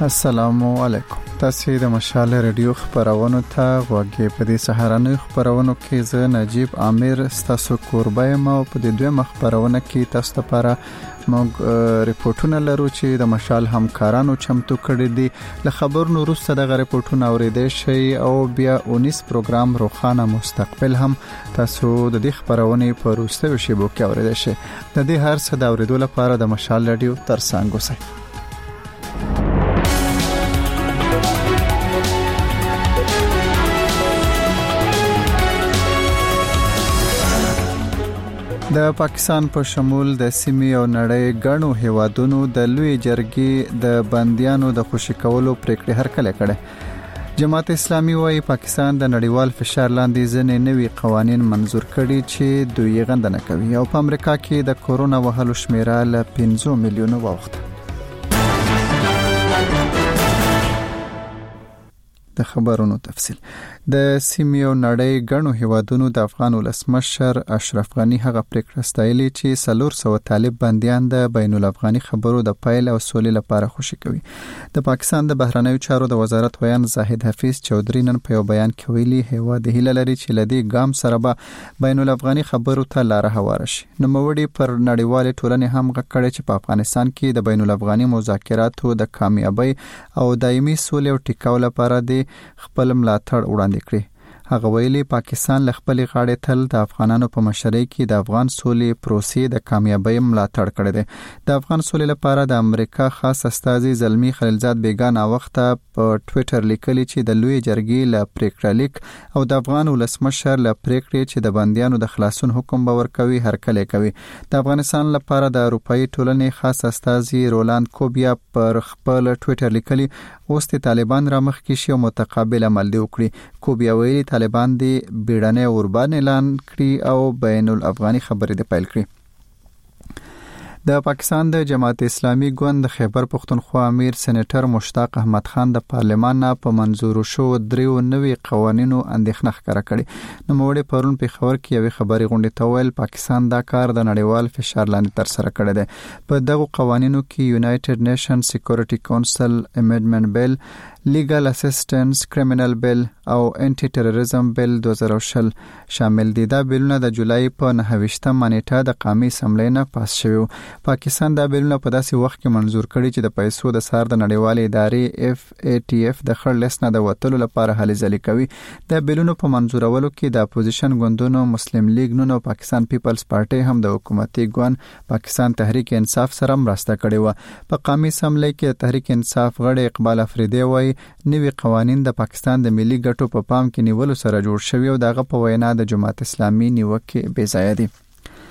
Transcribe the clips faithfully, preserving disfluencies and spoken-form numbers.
السلام علیکم. تاسو د مشال رادیو خبرونه ته غوږی په دې سهارنۍ خبرونه کې زه نجیب عامر تاسو کوربای ما په دې دوه خبرونه کې تاسو لپاره موږ ریپورتونه لرو چې د مشال همکارانو چمتو کړی دي. له خبرونو وروسته د ریپورتونو اوریدل شي او بیا اونیس پروګرام روخانه مستقبل هم تاسو د دې خبرونه په وروستیو شیبو کې اوریدل شي. د دې هر څه د اوریدو لپاره د مشال رادیو ترڅنګ اوسئ. د پاکستان په شمول د سیمې او نړۍ غنو هیوادونو د لوی جرګې د بنديانو د خوشی کولو پریکړه هرکله کړه. جماعت اسلامي وايي پاکستان د نړیوال فشار لاندې ځنې نوي قوانين منزور کړي چې دوی غندنه کوي او په امریکا کې د کورونا وهلو شمیره ل پنځه میلیونه وخت. د خبرونو تفصیل. د سیمې او نړۍ غنو هیوادونو د افغان ولسمشر اشرف غنی هغه پریکړه ستایلې چې څلور سوه طالب بنديان د بین الافغاني خبرو د پایل او سولې لپاره خوشی کوي. د پاکستان د بهرنیو چارو د وزارت ویان زاهد حفیظ چودري نن په یو بیان کې ویلي هوا د هیله لري چې لدی ګام سره به بین الافغاني خبرو ته لار هواره شي. نو موړي پر نړیوال ټولنې هم غکړي چې په افغانستان کې د بین الافغاني مذاکراتو د کامیابی او دایمي سولې او ټیکاو لپاره د خپل ملاتړ وړاندې کړی. هغه ویلي پاکستان ل خپل غاړې تل د افغانانو په مشرۍ کې د افغان سولې پروسې د کامیابی ملاتړ کړی دی. د افغان سولې لپاره د امریکا خاص استازي زلمی خلیلزاد بیگانه وخت په ټوئیټر لیکلی چې د لوی جرګې ل پریکړه لیک او د افغان ولسمشر ل پریکړې چې د بنديانو د خلاصون حکم باور کوي هرکله کوي. د افغانستان لپاره د اروپאי ټولنې خاص استازي رولاند کوبیا پر خپل ټوئیټر لیکلی اوس د طالبان را مخ کې شي او متقابل عمل دی وکړي. کوبیا ویلي طالبان دی بیړنۍ اوربان اعلان کړی او بین الافغاني خبرې دی پیل کړی. د پاکستان د جماعت اسلامي ګوند خیبر پختونخوا امیر سېنیټر مشتاق احمد خان د پارلمان نه په منزور شو دریو نوي قوانینو اندېښنه ښکاره کړې. نو موړي پرون په خبر کې یوې خبري غونډې ته ویل پاکستان دا کار د نړیوال فشار لاندې تر سره کړی دی. په دغه قوانینو کې یونایټډ نیشن سکیورټي کونسل امندمنت بیل، لیګل اسسټنس کرمینل بیل او انټي ټیرریزم بیل دوه زره شل شامل دي. دا بیلونه د جولای په نهه ویشتمه نیټه د قومي اسمبلی نه پاس شوی. پاکستان دا بیلونه په داسې وخت کې منزور کړي چې د پیسو د سار د نړیوال ادارې اف ای ټی اف د خړ لیست نه د وټلو لپاره هلې ځلې کوي. د بیلونو په منزورولو کې د اپوزیشن ګوندونو مسلم لیگ نونو پاکستان پیپلز پارټي هم د حکومتي ګوند پاکستان تحریک انصاف سره مرسته کړې و. په قومي اسمبلی کې تحریک انصاف غړي اقبال افریدی وایي نوي قوانين د پاکستان د ملي ګټو په پام کې نیولو سره جوړ شوی او دغه په وینا د جماعت اسلامي نیوکه بې ځای دي.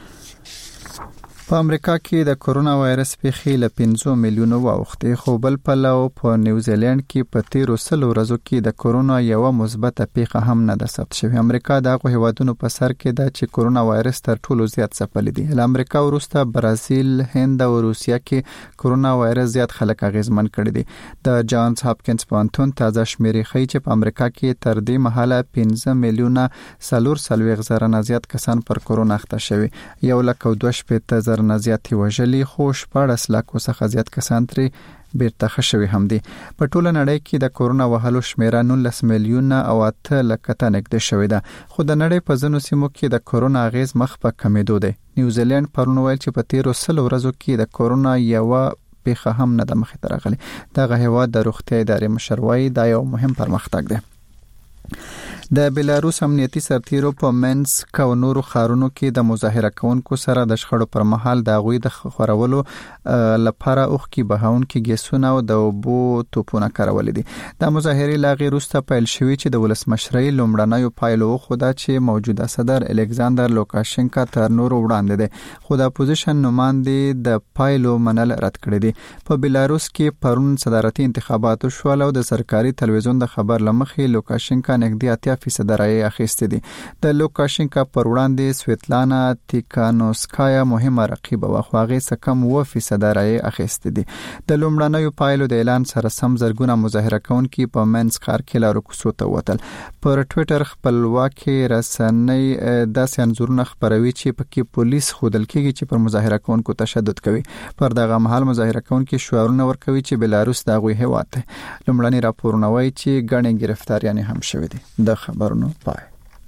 په امریکا کې د کورونا وایرس پیښې له پنځه میلیونه واوښتې، خو بل پلو په نیوزیلند کې په تیرو سلو ورځو کې د کورونا یو مثبته پیښه هم نه ده ثبت شوې. امریکا د هغو هیوادونو په سر کې ده چې کورونا وایرس تر ټولو زیات ځپلي دي. له امریکا وروسته برازیل، هند او روسیه کې کورونا وایرس زیات خلک اغیزمن کړي دي. د جانز هاپکینز پوهنتون تازه شمیرې ښیي چې په امریکا کې تر دې مهاله پنځه میلیونه څلور څلوېښت زره نه زیات کسان پر کورونا اخته شوي. یو لک او دوه شپېته زره نه زیات وژلي، خو شپاړس لکو څخه زیات کسان ترې بیرته ښه شوي هم دي. په ټوله نړۍ کې د کورونا وهلو شمیره نولس میلیونه او اته لکه ته نږدې شوې ده. خو د نړۍ په ځینو سیمو کې د کورونا اغیز مخ په کمیدو دی. نیوزیلند پرون ویل چې په تیرو سلو ورځو کې د کورونا یوه پیښه هم نه ده مخې ته راغلې. دغه هیواد د روغتیا ادارې مشر وایي دا یو مهم پرمختګ دی. د بیلاروس امنیتي سرتیرو په منسک او نورو ښارونو کې د مظاهره کوونکو سره د شخړو پر مهال د هغوی د خورولو لپاره اوښکې بهونکي ګیسونه او د اوبو توپونه کارولي دي. د مظاهرې له هغې وروسته پیل شوي چې د ولسمشرۍ لومړنیو پایلو وښوده چې موجوده صدر الکساندر لوکاشنکا تر نورو وړاندې دی، خو د اپوزیشن نماینده د پایلو منل رد کړي دي. په بیلاروس کې پرون صدارتي انتخابات وشول او د سرکاري تلویزیون د خبر له مخې لوکاشنکا نږدې اتیا فیصد رایې اخیستې دي. د لوکاشینکا پر وړاندې سویتلانا تیکانوسکایا مهمه رقیبه وه، خو هغې څه کم اووه فیصد رایې اخیستې دي. د لومړنیو پایلو د اعلان سره سم زرګونه مظاهره کوونکي په منځ ښار کې لارو کوڅو ته ووتل. پر ټویټر خپلواکي رسنۍ داسې انځورونه خپروي چې پکې پولیس ښودل کېږي چې پر مظاهره کوونکو تشدد کوي. پر دغه مهال مظاهره کوونکي شعارونه ورکوي چې بلاروس د هغوی هېواد دی. لومړني راپورونه وایي چې ګڼې ګرفتاریانې هم شوې دي. د خبرونو پای.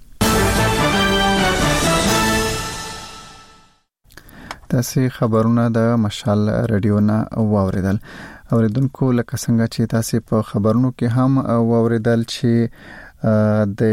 تاسې خبرونه د مشال رادیو نه واوریدل. اوریدونکو لکه څنګه چې تاسې په خبرونو کې هم واوریدل چې د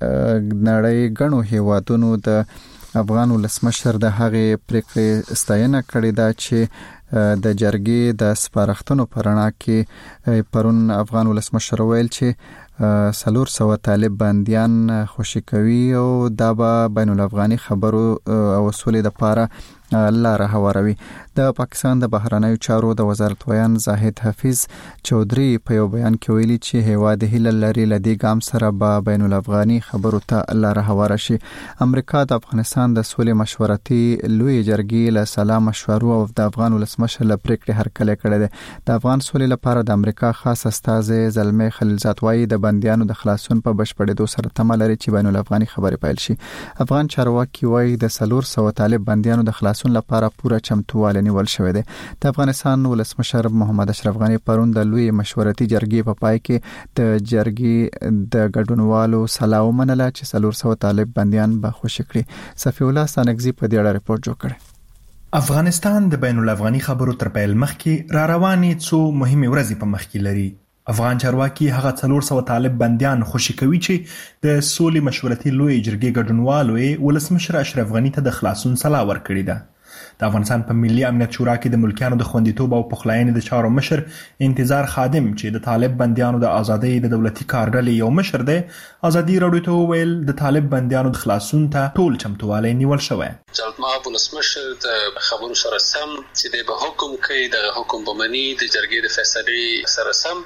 نړۍ ګڼو هیوادونو د افغان ولسمشر د هغې پریکړې ستاینه کړې ده چې د جرګې د سپارښتنو په رڼا کې پرون افغان ولسمشر ویل چې څلور سوه طالب بندیان خوشي کوي او دا به بین الافغاني خبرو او سولې لپاره لاره هواروي. د پاکستان د بهرنیو چارو د وزارت ویان زاهد حفیظ چودري په یو بیان کې ویلي چې هیواد هیله لري له دې ګام سره به بین الافغاني خبرو ته لاره هواره شي. امریکا د افغانستان د سولې مشورتي لوی جرګې له سلا مشورو او د افغان ولسمشر له پریکړې هرکلی کړی دی. د افغان سولې لپاره د امریکا خاص استازی زلمي خلیلزاد وایي د بندیانو د خلاصون په بشپړېدو سره تمه لري چې بین الافغاني خبرې پیل شي. افغان چارواکي وایي د څلور سوه طالب بندیانو د خلاصون لپاره پوره چمتووالی نیول شوی دی. د افغانستان ولسمشر محمد اشرف غنی پرون د لوی مشورتي جرګې په پای کې د جرګې د ګډونوالو سلا ومنله چې څلور سوه طالب بندیان به خوشي کړي. صفی الله ستانکزي په دې اړه ریپورت جوړ کړی. افغانستان د بین الافغاني خبرو تر پیل مخکې را روانې څو مهمې ورځې په مخ کې لري. افغان چارواکي هغه څلور سوه طالب بندیان خوشي کوي چې د سولې مشورتي لوی جرګې ګډونوالو یې ولسمشر اشرف غنی ته د خلاصون سلا ورکړې ده. د افغانستان په ملي امنیت شورا کې د ملکیانو د خوندیتوب او پخلاینې د چارو مشر انتظار خادم چې د طالب بندیانو د ازادۍ د دولتي کارډلې یو مشر دی ازادي راډیو ته وویل د طالب بندیانو د خلاصون ته ټول چمتووالی نیول شوی. جلال مآب ولسمشر د خبرو سره سم چې د به حکم کوي د حکم بمنی د جرګې د فیصلې سره سم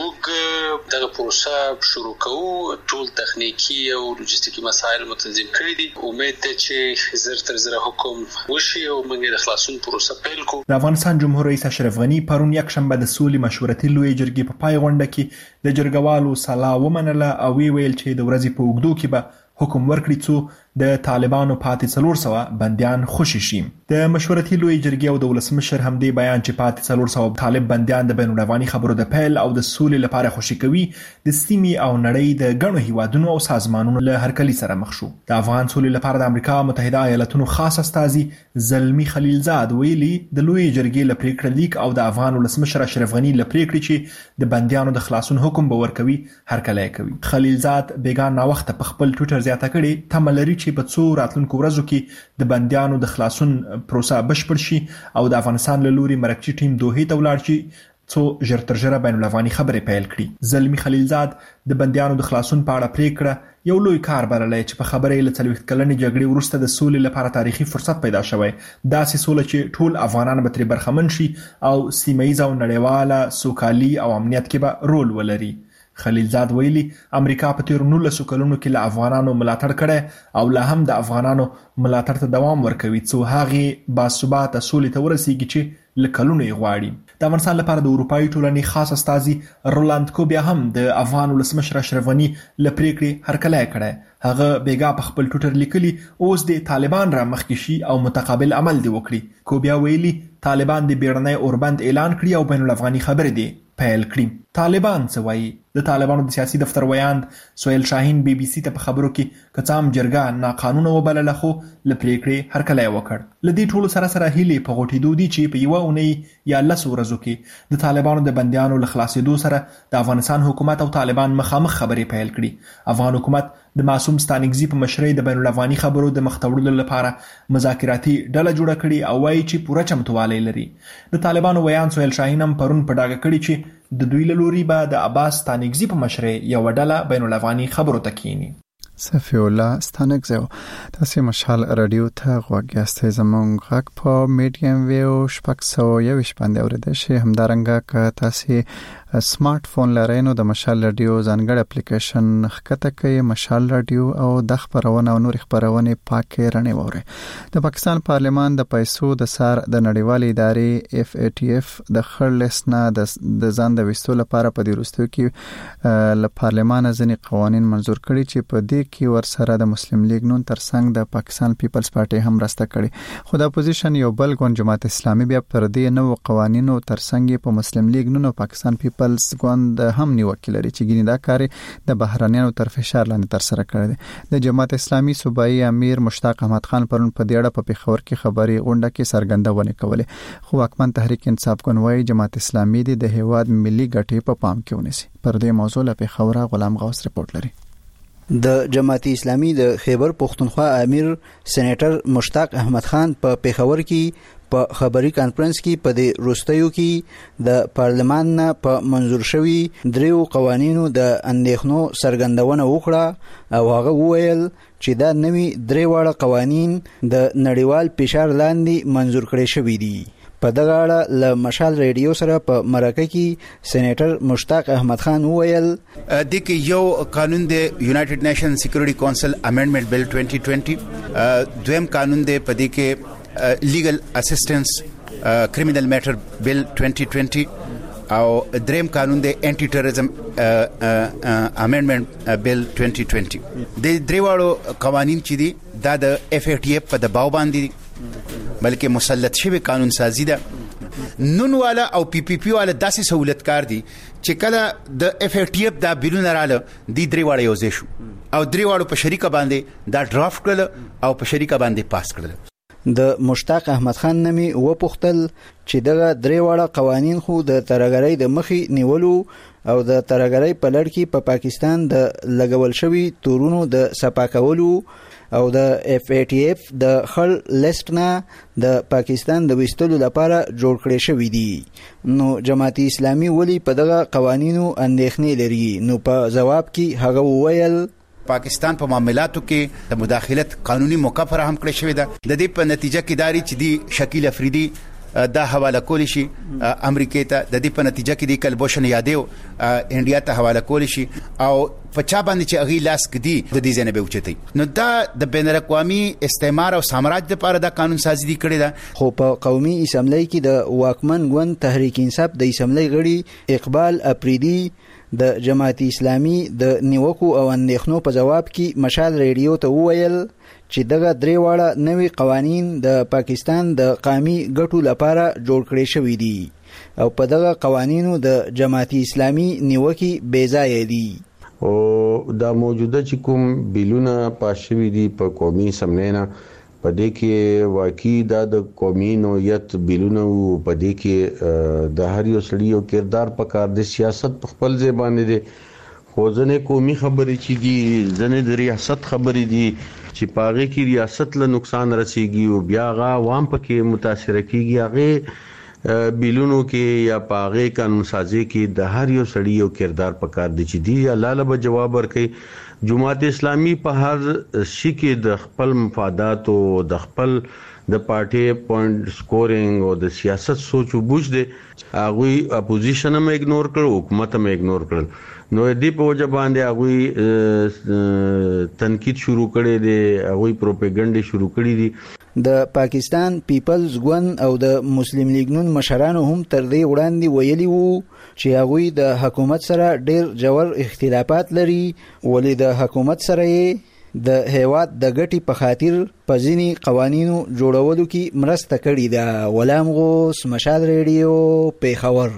موږ دغه پروسه شروع کوو. ټول تخنیکی او لوجستیکي مسایل متنظم کړي دي. امید ده چې زر تر زر حکم وشي او موږ د خلاصون پروسه پیل کوو. د افغانستان جمهور رئیس اشرف غنی پرون یک شنبه د سولې مشورتي لوی جرګې په پای غونډه کې د جرګوالو سلا ومنله او ویل چې د ورځې په اوږدو کې به حکم ورکړي څو د طالبانو پاتې څلور سوه بندیان خوشي شي. د مشورتي لوی جرګې او د ولسمشر همدې بیان چې پاتې څلور سوه طالب بندیان د بین الافغاني خبرو د پیل او د سولې لپاره خوشي کوي د سیمې او نړۍ د ګڼو هیوادونو او سازمانونو له هرکلي سره مخ شو. د افغان سولې لپاره د امریکا متحده ایالاتونو خاص استازي زلمي خلیلزاد ویلي د لوی جرګې له پریکړې لیک او د افغان ولسمشر اشرف غنی له پریکړې چې د بندیانو د خلاصون حکم به ورکوي هرکلی کوي. خلیلزاد بیګان ناوخته په خپل ټویټر زیاته کړې تمه لري چې په څو راتلونکو ورځو کې د بندیانو د خلاصون پروسه بشپړ شي او د افغانستان له لوري مرکزي ټیم دوحې ته ولاړ شي څو ژر تر ژره بین الافغاني خبرې پیل کړي. زلمي خلیلزاد د بندیانو د خلاصون په اړه پریکړه یو لوی کار بللی چې په خبرې له څلوېښت کلنې جګړې وروسته د سولې لپاره تاریخي فرصت پیدا شوی. داسې سوله چې ټول افغانان به ترې برخمن شي او سیمه ییزه او نړیواله سوکالي او امنیت کې به رول ولري. خلیلزاد ویلي امریکا په تیر نولسو کلونو کې له افغانانو ملاتړ کړی او لا هم د افغانانو ملاتړ ته دوام ورکوي څو هغې باثباته سولې ته ورسیږي چې له کلونو یې غواړي. د افغانستان لپاره د اروپایي ټولنې خاص استازي رولاند کوبیا هم د افغان ولسمشر اشرف غنی له پریکړې هرکلی کړی. هغه بیګا په خپل ټویټر لیکلي اوس د طالبان را مخکې شي او متقابل عمل دی وکړي. کوبیا ویلي طالبان د بیړنی اوربند اعلان کړي او بین الافغاني خبرې دی پیل کړي. طالبان څه وایي؟ د طالبانو د سیاسي دفتر ویاند سهیل شاهین بی بی سی ته په خبرو کې که څه هم جرګه ناقانونه وبلله خو له پریکړې هرکلی وکړ. له دې ټولو سره سره هیلې په غوټېدو دي چې په یوه اونۍ یا لسو ورځو کې د طالبانو د بندیانو له خلاصېدو سره د افغانستان حکومت او طالبان مخامخ خبرې پیل کړي. افغان حکومت د معصوم ستانکزي په مشرۍ د بین الافغاني خبرو د مخ ته وړلو لپاره مذاکراتي ډله جوړه کړې او وایي چې پوره چمتووالی لري. د طالبانو ویاند سهیل شاهین هم پرون په ډاګه کړي چې د دوی له لوري به د عباس ستانکزي په مشرۍ یوه ډله بین الافغاني خبرو ته کینی. صفی الله ستانکزی تاسې مشال رادیو ته غوږ یاستئ. زموږ غږ په میډیم ویو شپږ سوه یوویشت باندې اورېدی شي. همدارنګه که تاسې سمارټ فون لرئ نو د مشال رادیو ځانګړی اپلیکیشن ښکته کړئ مشال رادیو او د خبرونه او نور خبرونه پاکه رڼې ووري. د پاکستان پارلمان د پیسو د سار د نړیوالې ادارې اف ای ټی اف د خړلس نه د ځان د وستو لپاره په دې وروستیو کې له پارلمان ځینې قوانين منزور کړي چې په دې کې ورسره د مسلم لیگ نون ترڅنګ د پاکستان پیپلز پارټي هم راسته کړي. خو د اپوزیشن یو بل ګوند جماعت اسلامي بیا پر دې نو قوانینو ترڅنګ په مسلم لیگ نون او پاکستان پیپلز ګوند هم نیوکه لري چې ګینه دا کار د بهرانيانو تر فشار لاندې تر سره کړی دی. د جماعت اسلامي صوبایي امیر مشتاق احمد خان پرون په دې اړه په پیښور کې خبري غونډه کې څرګندونه کوله. خو حکومت تحریک انصاف ګوند جماعت اسلامي د هیواد ملي ګټې په پام کې ونیسي. پر دې موضوع له پیښور غلام غوث رپورټ لري. د جماعت اسلامي د خیبر پختونخوا امیر سېنیټر مشتاق احمد خان په پیښور کې په خبري کانفرنس کې په دې روستیو کې د پارلمان نه په منزور شوی دریو قوانینو د اندېښنو څرګندونه وکړه او هغه وویل چې دا نوي درې واړه قوانین د نړیوال فشار لاندې منزور کړي شوي دي. په دغه اړه له مشال ریډیو سره په مرکه کې سېنیټر مشتاق احمد خان وویل د کې یو قانون دی یونایټډ نیشن سکیورټي کونسل امندمنت بل twenty twenty دویم قانون دی په دې کې لیګل اسسټنس کریمینل میټر بل twenty twenty او دریم قانون دی انټي ټیرریزم امندمنت بل twenty twenty. د دریوالو قوانین چې دي دا د اف ای ټی اف په دباو باندې بلکې مسلط شوی قانون سازی ده. نون والا او پی پی پی والا داسې سہولتکار دي چې کله د اف ای ټی اف دا بیلونه رااله دی درې واړه یو ځای شو او درې واړو په شریکه باندې دا ډرافټ کړل او په شریکه باندې پاس کړل. د مشتاق احمد خان نمی و پختل چې دغه درې واړه قوانین خو د ترګرۍ د مخې نیولو او د ترګرۍ په لړ کې په پا پاکستان د لګول شوی تورونو د صفا کولو او د اف ای ټی اف د خړ لیست نه د پاکستان د وستلو لپاره جوړ کړی شوی دی. نو جماعت اسلامي ولی په دغه قوانینو اندېښنې لري. نو په جواب کې هغه وویل پاکستان په معاملاتو کې د مداخلت قانوني موقع فراهم کړی شوی ده. د دې په نتیجه کې داري چې دی شکیل افریدي دا حواله کول شي امریکا ته. د دې په نتیجه کې دی کلبوشن یادیو انډیا ته حواله کول شي او په چا باندې چې اغي لاس کدي د دې ځنه به اوچتي. نو دا د بین الاقوامي استعمار او سامراج لپاره دا قانون سازي دی کړی دا. خو په قومي اسمبلی کې د واکمن ګوند تحریک انصاف د اسمبلی غړي اقبال افریدي د جماعت اسلامي د نیوکو او اندېښنو په جواب کې مشال ریډیو ته وویل چې دغه درې واړه نوي قوانین د پاکستان د قومي ګټو لپاره جوړ کړي شوي دي او په دغه قوانینو د جماعت اسلامي نیوکي بې ځایه دي. او دا موجوده چې کوم بیلونه پاس شوي دي په قومي اسمبلی نه په دې کې واقعي دا د قومي نوعیت بیلونه او په دې کې د هر یو سړي یو کردار پکار د سیاست په خپل ځای باندې دي. خو ځنې قومي خبرې چې دي ځنې د ریاست خبرې دي چې پاغه کې ریاست له نقصان رسیږي او بیا غا عوام پکې متاثر کیږي. هغه بیلونو کې یا پاغه قانون سازي کې د هر یو سړي یو کردار پکار دي چې دی الله له جواب ورکړي. جماعت اسلامي په هر شي کې د خپل مفادات او د خپل د پارټي پوینټ سکورینګ او د سیاست سوچ او بوج دي. هغه اپوزیشن هم اګنور کړ حکومت هم اګنور کړ. نو دې په وجه باندې هغه تنقید شروع کړي دي هغه پروپاګاندا شروع کړي دي. د پاکستان پیپلز ګوند او د مسلم لیگ نون مشرانو هم تر دې وړاندې ویلي وو چې هغه د حکومت سره ډېر جوړ اختلافات لري ولې د حکومت سره د هیواد د ګټي په خاطر په ځینی قوانینو جوړولو کې مرسته کړې ده. غلام غوث مشال ریډیو پیښور.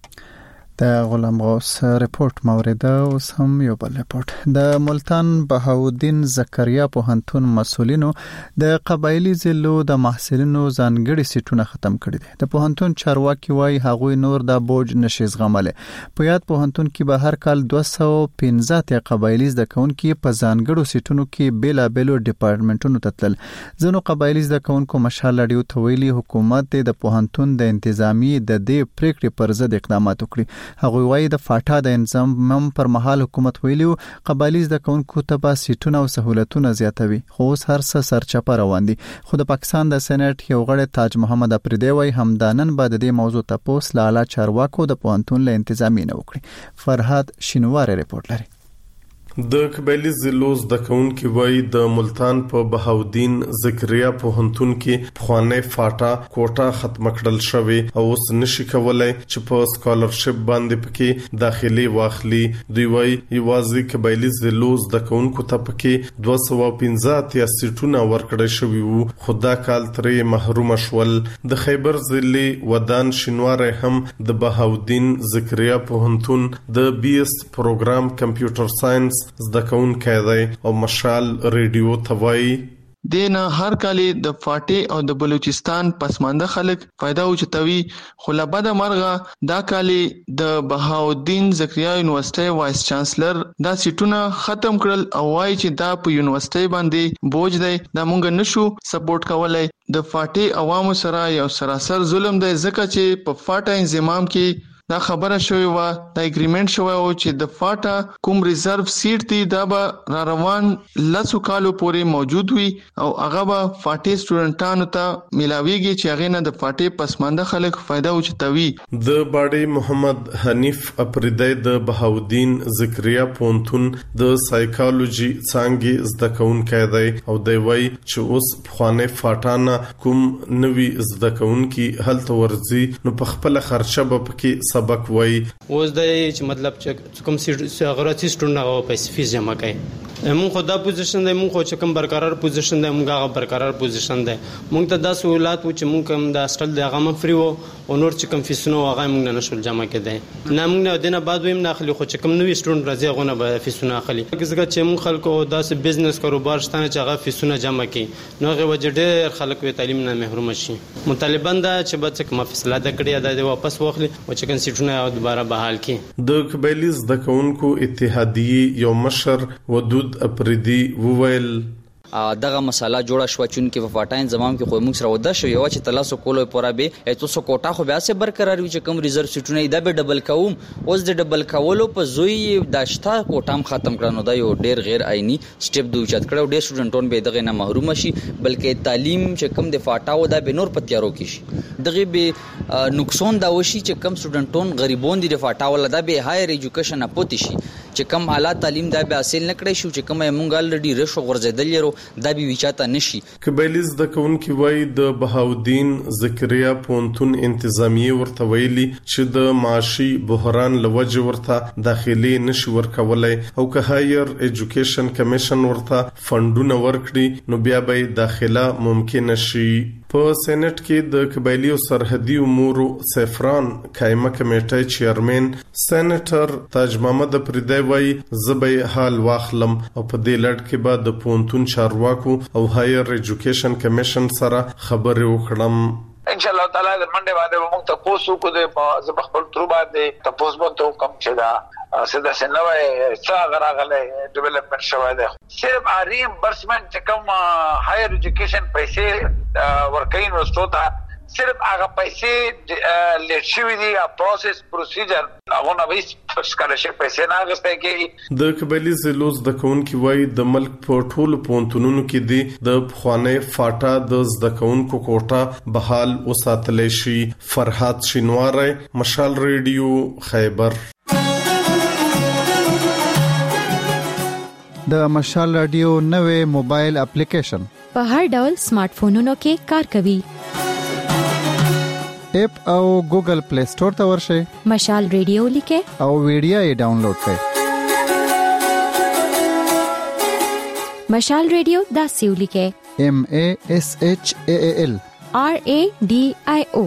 د غلام غوث رپورت موریده اوس هم یو بل رپورت. د ملتان بهاودین زکریا پوهنتون مسولینو د قبایلی ضلعو د محصلینو ځانګړي سیټونه ختم کړي دي. د پوهنتون چارواکي وايي هغوی نور د بوج نشي زغمله. په یاد پوهنتون کې به هر کال دوه سوه پنځه قبایلی زده کوونکي په ځانګړو سیټونو کې بیلا بیلو ډپارټمنټونو ته تلل. ځینو قبایلی زده کوونکو مشال لړیو ته ویلي حکومت د پوهنتون د انتظامی د دې پریکړې پر ضد اقدامات وکړي. هغه وایي د فاټا د انضمام پر مهال حکومت ویلو قبایلی زده کوونکو ته به سیټونه او سہولتونه زیاتوي، خو اوس هر څه سرچپه روان دي. خو د پاکستان د سېنات یو غړی تاج محمد افریدی وایي همدانن به د دې موضوع تپوس له اعلی چارواکو د پوهنتون له انتظامی نه وکړي. فرهاد شینواری رپورټ لري. د قبایلی زلوز د کون کې وای د ملتان په بهاودین زکریا پوهنتون کې پخوانه فاټا کوټه ختم کړل شوی او اوس نشي کولای چې په سکالرشپ باندې پکې داخلي واخلي. دوی وای یوازې قبایلی زلوز د کون کو ته پکې دوه سوه پنځه سیټونه ورکړل شوی وو، خدا کال ترې محروم شول. د خیبر ضلع ودان شینواره هم د بهاودین زکریا پوهنتون د بي اس پروګرام کمپیوټر ساينس زده کوونکی دی او مشال ریډیو توای دینا هر کالی د فاټې او د بلوچستان پسمانده خلک فائدہ اوچتوي. خو لبا د مرغه دا کالی د بهاودین زکریا یونیورسيټي وایس چانسلر دا سیټونه ختم کړل او وايي چې دا په یونیورسيټي باندې بوج دی، دا مونږ نشو سپورټ کولای. د فاټې عوامو سره یو سراسر ظلم دی ځکه چې په فاټا انضمام کې دا خبره شوی و، دا اګریمنت شوی و چې د فاټا کوم ریزرو سیټ دی دا به را روان لسو کالو پورې موجود وي او هغه به فاټې سټوډنټانو ته ملاويږي چې هغه نه د فاټې پسمانده خلک فائدہ اوچتوي. د باډي محمد حنیف افریدی د بهاودین زکریا پونتون د سایکالوجي څنګه زده کوونکی دی او دی وای چې اوس خوانه فاټانا کوم نوی زده کوونکی هلته ورزي نو په خپل خرچه به پکې سبق وای. اوس د چې مطلب چې کوم سي غراتی سټوډنټ هغه پیسې فیس جمع کوي. مونږ خو دا پوزیشن دی، مونږ خو چې کوم برقرار پوزیشن دی مونږ هغه برقرار پوزیشن دی. مونږ ته دا سہولت و چې مونږ کوم د هاستل دی هغه فری وو او نور چې کوم فیسونه هغه مونږ نه نشول جمع کېدای. نه مونږ نه دینه بعد ویم نه اخلي، خو چې کوم نوې سټوډنټ راځي هغه نه به فیسونه اخلي. ځکه چې مونږ خلکو داسې بزنس کاروبار شته چې هغه فیسونه جمع کړي نو هغه وجه ډېر خلک وی تعلیم نه محروم شي. مطالبان دا چې به څه کوم فیصله د کړی دا واپس واخلي او چې کوم سیټونه دوباره بحال کړي. د قبایلی زده کوونکو اتحادیه یو مشر ودود افریدی وویل دغه مساله جوړه شو چې په فاټاین زمام کې خو موږ سره ودا شو یو چې تلاسو کولو پورا به ایتو سو کوټه خو بیا سه برقرار وي چې کوم ریزرو سیټونه دا به ډبل کوم. اوس د ډبل کولو په زوی داشتا کوټام ختم کړنو دا یو ډیر غیر آئینی سټپ دوی چت کړو. ډیر سټوډنټون به دغه نه محروم شي بلکې تعلیم چې کوم د فاټاو دا به نور پتیارو کې شي. دغه به نقصان دا وشي چې کوم سټوډنټون غریبون دي د فاټاو دا به هایر ایجوکیشن اپوتی شي چې کوم اعلی تعلیم دا به حاصل نکړي شو چې کوم مونږ الریډي رشو غرزیدل یو دا به وچاته نشي. قبایلی زده کوونکي وای د بهاودین زکریا پونتون انتظامیه ورته ویلي چې د معاشي بحران لوجه ورته داخلي نشي ورکولای او که هایر ایجوکیشن کمیشن ورته فندونه ورکړي نو بیا به داخله ممکن شي. په سېنات کې د قبایلی او سرحدي امور سفران قائمه کمیټه چیرمن سېنیټر تاج محمد افریدی وای زبې حال واخلم او په دې لړ کې به د پونتون چارواکو او هایر ایجوکیشن کمیشن سره خبرې وکړم. ان شاء الله تعالی د منډه باندې موږ ته پوسو کو د زبخل تر باندې تاسو به ته کم چې دا سدا سنوي څنګه راغله ډیولپمنٹ شوی دی. صرف اریم برسمنت چې کوم هایر ایجوکیشن پیسې ورکین ورستو ته صرف هغه پیسې لیټ شوی دی پروسس پروسیجر هغه نو ویس سکالرشپ پیسې نه غوښته کی. د قبایلی زلوز د کونکي وای د ملک په ټولو پونتونونو کې دی د خوانه فاټا د زده کونکو کوټه بحال وساتل شي. فرهاد شینواره مشال ریډیو خیبر. د مشال رادیو نوې موبایل اپلیکیشن په هر ډول سمارټ فونونو کې کار کوي. اپ او ګوګل پلی سٹور ته ورشئ، مشال ریډیو لیکه او ویډیو یې ډاونلوډ کړئ. مشال ریډیو دا سیو لیکه ایم ای ایس ایچ ای ایل آر ای ډی آی او.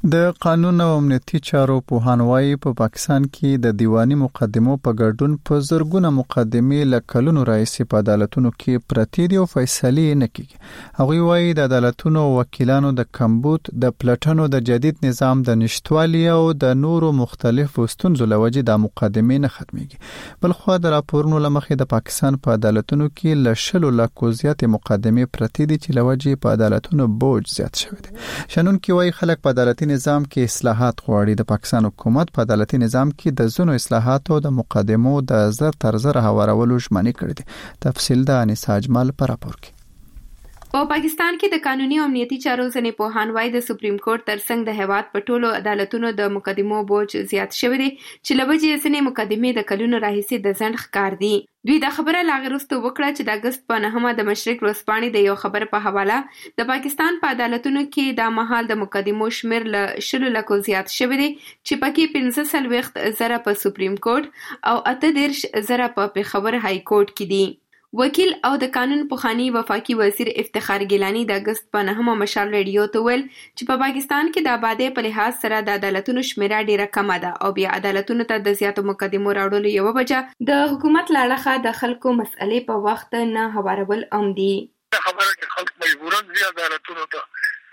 د قانون او امنیتي چارو پوهان وايي په پا پاکستان کې د دیوانی مقدمو په ګډون په زرګونه مقدمې له کلونو راځي په عدالتونو کې پرتی دي او فیصلې نه کیږي. هغوی وايي د عدالتونو وکیلانو د کمبود د پلټنو د جدید نظام د نشټوالي او د نورو مختلفو ستونزو لوجې د مقدمې نه ختميږي. بل خو د راپورونو لمخې د پاکستان په عدالتونو کې لشلو لکو زیات مقدمې پرتی دي چې لوجې په عدالتونو بوج زیات شوی دی. شنن کې وايي خلک په عدالتي نظام کې اصلاحات غواړي. د پاکستان حکومت په عدالتي نظام کې د زونو اصلاحاتو د مقدمو د زر تر زر هوارولو ژمنې کړې دي. تفصیل د انیسا اجمل پر راپور کې. په پاکستان کې د قانوني او امنیتي چارو ځنې پوهان وايي د سپریم کورټ ترڅنګ د هیواد په ټولو عدالتونو د مقدمو بوج زیات شوی دی چې لوجې ځنې مقدمې د کلونو راهیسې د ځنډ ښکار دي. دوی دا خبره لاغرسته وکړه چې د اگست په نهمه د مشرق ورځپاڼې د یو خبر په حواله د پاکستان په عدالتونو کې د مهال د مقدمو شمیر له شلو لکو زیات شوی دی چې پکې پنځه څلوېښت زره په سپریم کورټ او اته دېرش زره په پېښور های کورټ کې دي. وکیل او د قانون پوخانی وفاقي وزیر افتخار ګیلانی د اگست په نهمه مشال ریډیو ته ویل چې په پاکستان کې د آبادی په لحاظ سره د عدالتونو شمیره ډیره کمه ده او بیا عدالتونو ته د زیاتو مقدمو راوړلو یو وجه د حکومت لاړخه د خلکو مسئلې په وخت نه هوارول ام دي. خبره کې خلک مجبورن زیات عدالتونو ته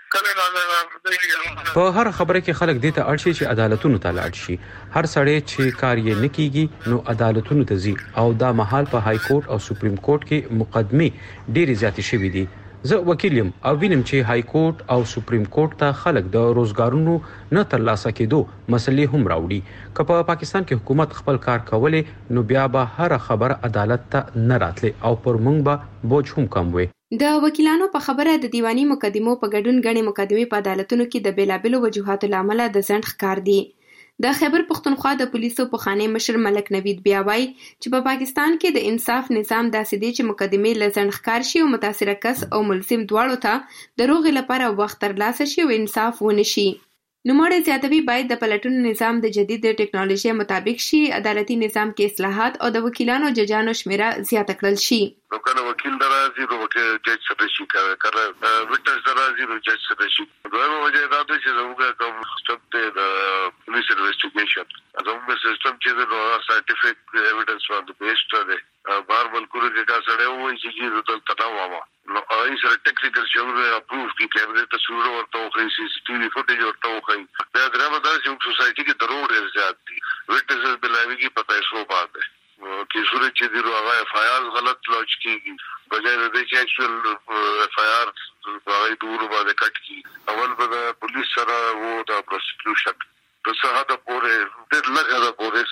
په هر خبره کې خلک دې ته اړ شي چې عدالتونو ته لاړ شي. هر سړی چې کار یې نه کیږي نو عدالتونو ته ځي او دا مهال په های کورټ او سپریم کورټ کې مقدمې ډېرې زیاتې شوې دي. زه وکیل یم او وینم چې های کورټ او سپریم کورټ ته خلک د روزګارونو نه ترلاسه کېدو مسلې هم راوړي. که په پاکستان کې حکومت خپل کار کولې نو بیا به هر خبر عدالت ته نه راتلی او پر موږ به بوج هم کم وي. د وکیلانو په خبره د دیوانی مقدمو په ګډون غني مقدمې په عدالتونو کې د بیلابلو وجوهاتو لامل د ځنډ ښکار دي. د خیبر پختونخوا د پولیسو پخوانی مشر ملک نوید بیا وایي چې په پاکستان کې د انصاف نظام داسې دی چې مقدمې له ځنډ ښکار شي او متاثره کس او ملزم دواړو ته د روغې لپاره وخت ترلاسه شي او انصاف ونه شي. نوموړی زیاتوي باید د پلټنو نظام د جدید ټکنالوژي مطابق شي، عدالتي نظام کې اصلاحات او د وکیلانو ججانو شمیره زیاته کړل شي. نو کله وکیل درازي نو جج سره شي کار کړه وټس درازي نو جج سره شي. دویمه وجه دا ده چې زموږ کوم سیستم ته د پولیس انویسټیګیشن زموږ سیستم چې د ساينټیفیک ایویډنس باندې بیسډ دی. بار بل کور کې کا سره وایي چې د تناو ما نو آی سره ټیکنیکل شغل اپروف کی کیمرې ته صورت ورته خو سی سی ټي وی فوټیج ورته خو دا درته دا چې سوسایټي کې ضرور ډیر زیات دي. وټس بلاوی کی پتہ شو بات ہے چې صورت چې دی هغه اف آی آر غلط لوچ کیږي بجای د دې چې اکچوال اف آی آر هغه دور باندې کټ کی اول به پولیس سره وو دا پروسیکیوشن په ساده پورې ډېر لږه ده پورې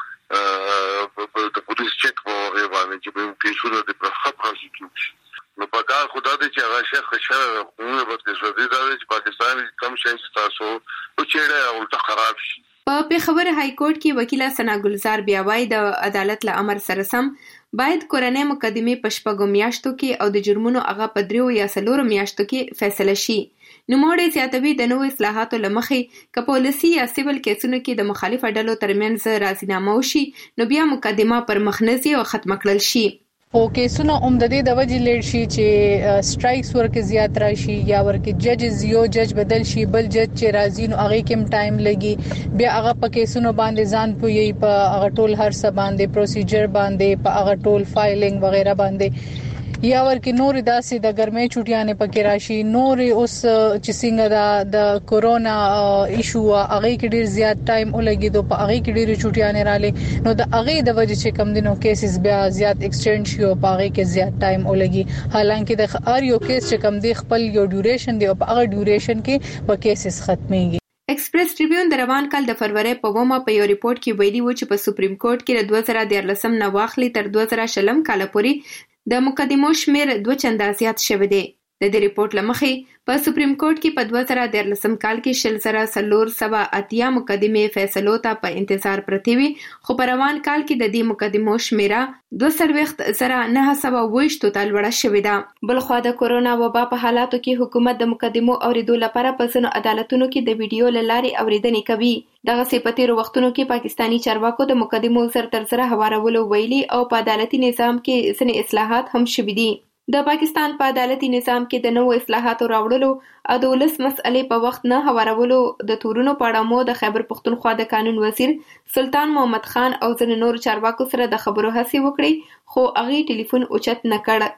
سره د پولیس چیک په هغه باندې چې به کې صورت په خبره پروسیکیوشن نو په کار خدا دې چې هغه شیخ خشره قومه به کې زړه دی چې پاکستان کم شي تاسو او چیرې او خراب شي. په پېښور های کورټ کې وکیله ثنا ګلزار بیا وایي د عدالت له امر سره سم باید کورنۍ مقدمې په شپږو میاشتو کې او د جرمونو هغه په دریو یا څلورو میاشتو کې فیصله شي. نوموړی زیاتوي د نوو اصلاحاتو له مخې که پالیسي یا سیول کیسونو کې د مخالف ډلو ترمنځ راضینامه وشي نو بیا مقدمه پر مخ نه ځي او ختمه کړل شي. او کیسونه عمددي د وجې لړ شي چې سټرایکس ورکه زیات راشي یا ورکه ججز یو جج بدل شي بل جج چې راځي نو هغه کم ټایم لګي بیا هغه په کیسونو باندې ځان پوي په هغه ټول هر څه باندې پروسیجر باندې په هغه ټول فایلینګ وغیرہ باندې یا ورکه نور داسې د ګرمۍ چټیانه پکې راشي نور اوس چې څنګه د د کورونا ایشو هغه کې ډیر زیات ټایم ولګي دو په هغه کې ډیر چټیانه رالي نو د هغه د وجې چې کم دنو کیسز بیا زیات ایکسټند شي او په هغه کې زیات ټایم ولګي حالانکه د هر یو کیس چې کم دی خپل یو ډیوریشن دی او په هغه ډیوریشن کې په کیسز ختميږي. ایکسپریس ټریبیون د روان کال د فروری په ومه په یو ریپورت کې ویلي و چې په سپریم کورټ کې د دوه زره دیارلسم نه واخلي تر دوه زره شلم کال پورې د مقدمو شمیر دوه چنده زیات شوی دی. د دې ریپورت لمخې په سپریم کورټ کې په دوه زره دیارلسم کال کې شل زره څلور سوه اتیا مقدمې فیصلو ته په انتظار پرتې وي خو په روان کال کې د دې مقدمو شمیره دوه څلوېښت زره نهه سوه اوویشتو ته لوړه شوې ده. بلخوا د کورونا وبا په حالاتو کې حکومت د مقدمو اوریدو لپاره په ځینو عدالتونو کې د ویډیو له لارې اورېدنې کوي. دغسې په تېرو وختونو کې پاکستاني چارواکو د مقدمو زر تر زره هوارولو ویلي او په عدالتي نظام کې ځینې اصلاحات هم شوي دي. د پاکستان په عدالتي نظام کې د نوو اصلاحاتو راوړلو او د ولس مسئلې په وخت نه هوارولو د تورونو په اړه مو د خیبر پښتونخوا د قانون وزیر سلطان محمد خان او ځینو نورو چارواکو سره د خبرو هڅې وکړې، خو هغې ټلیفون اوچت نه کړ.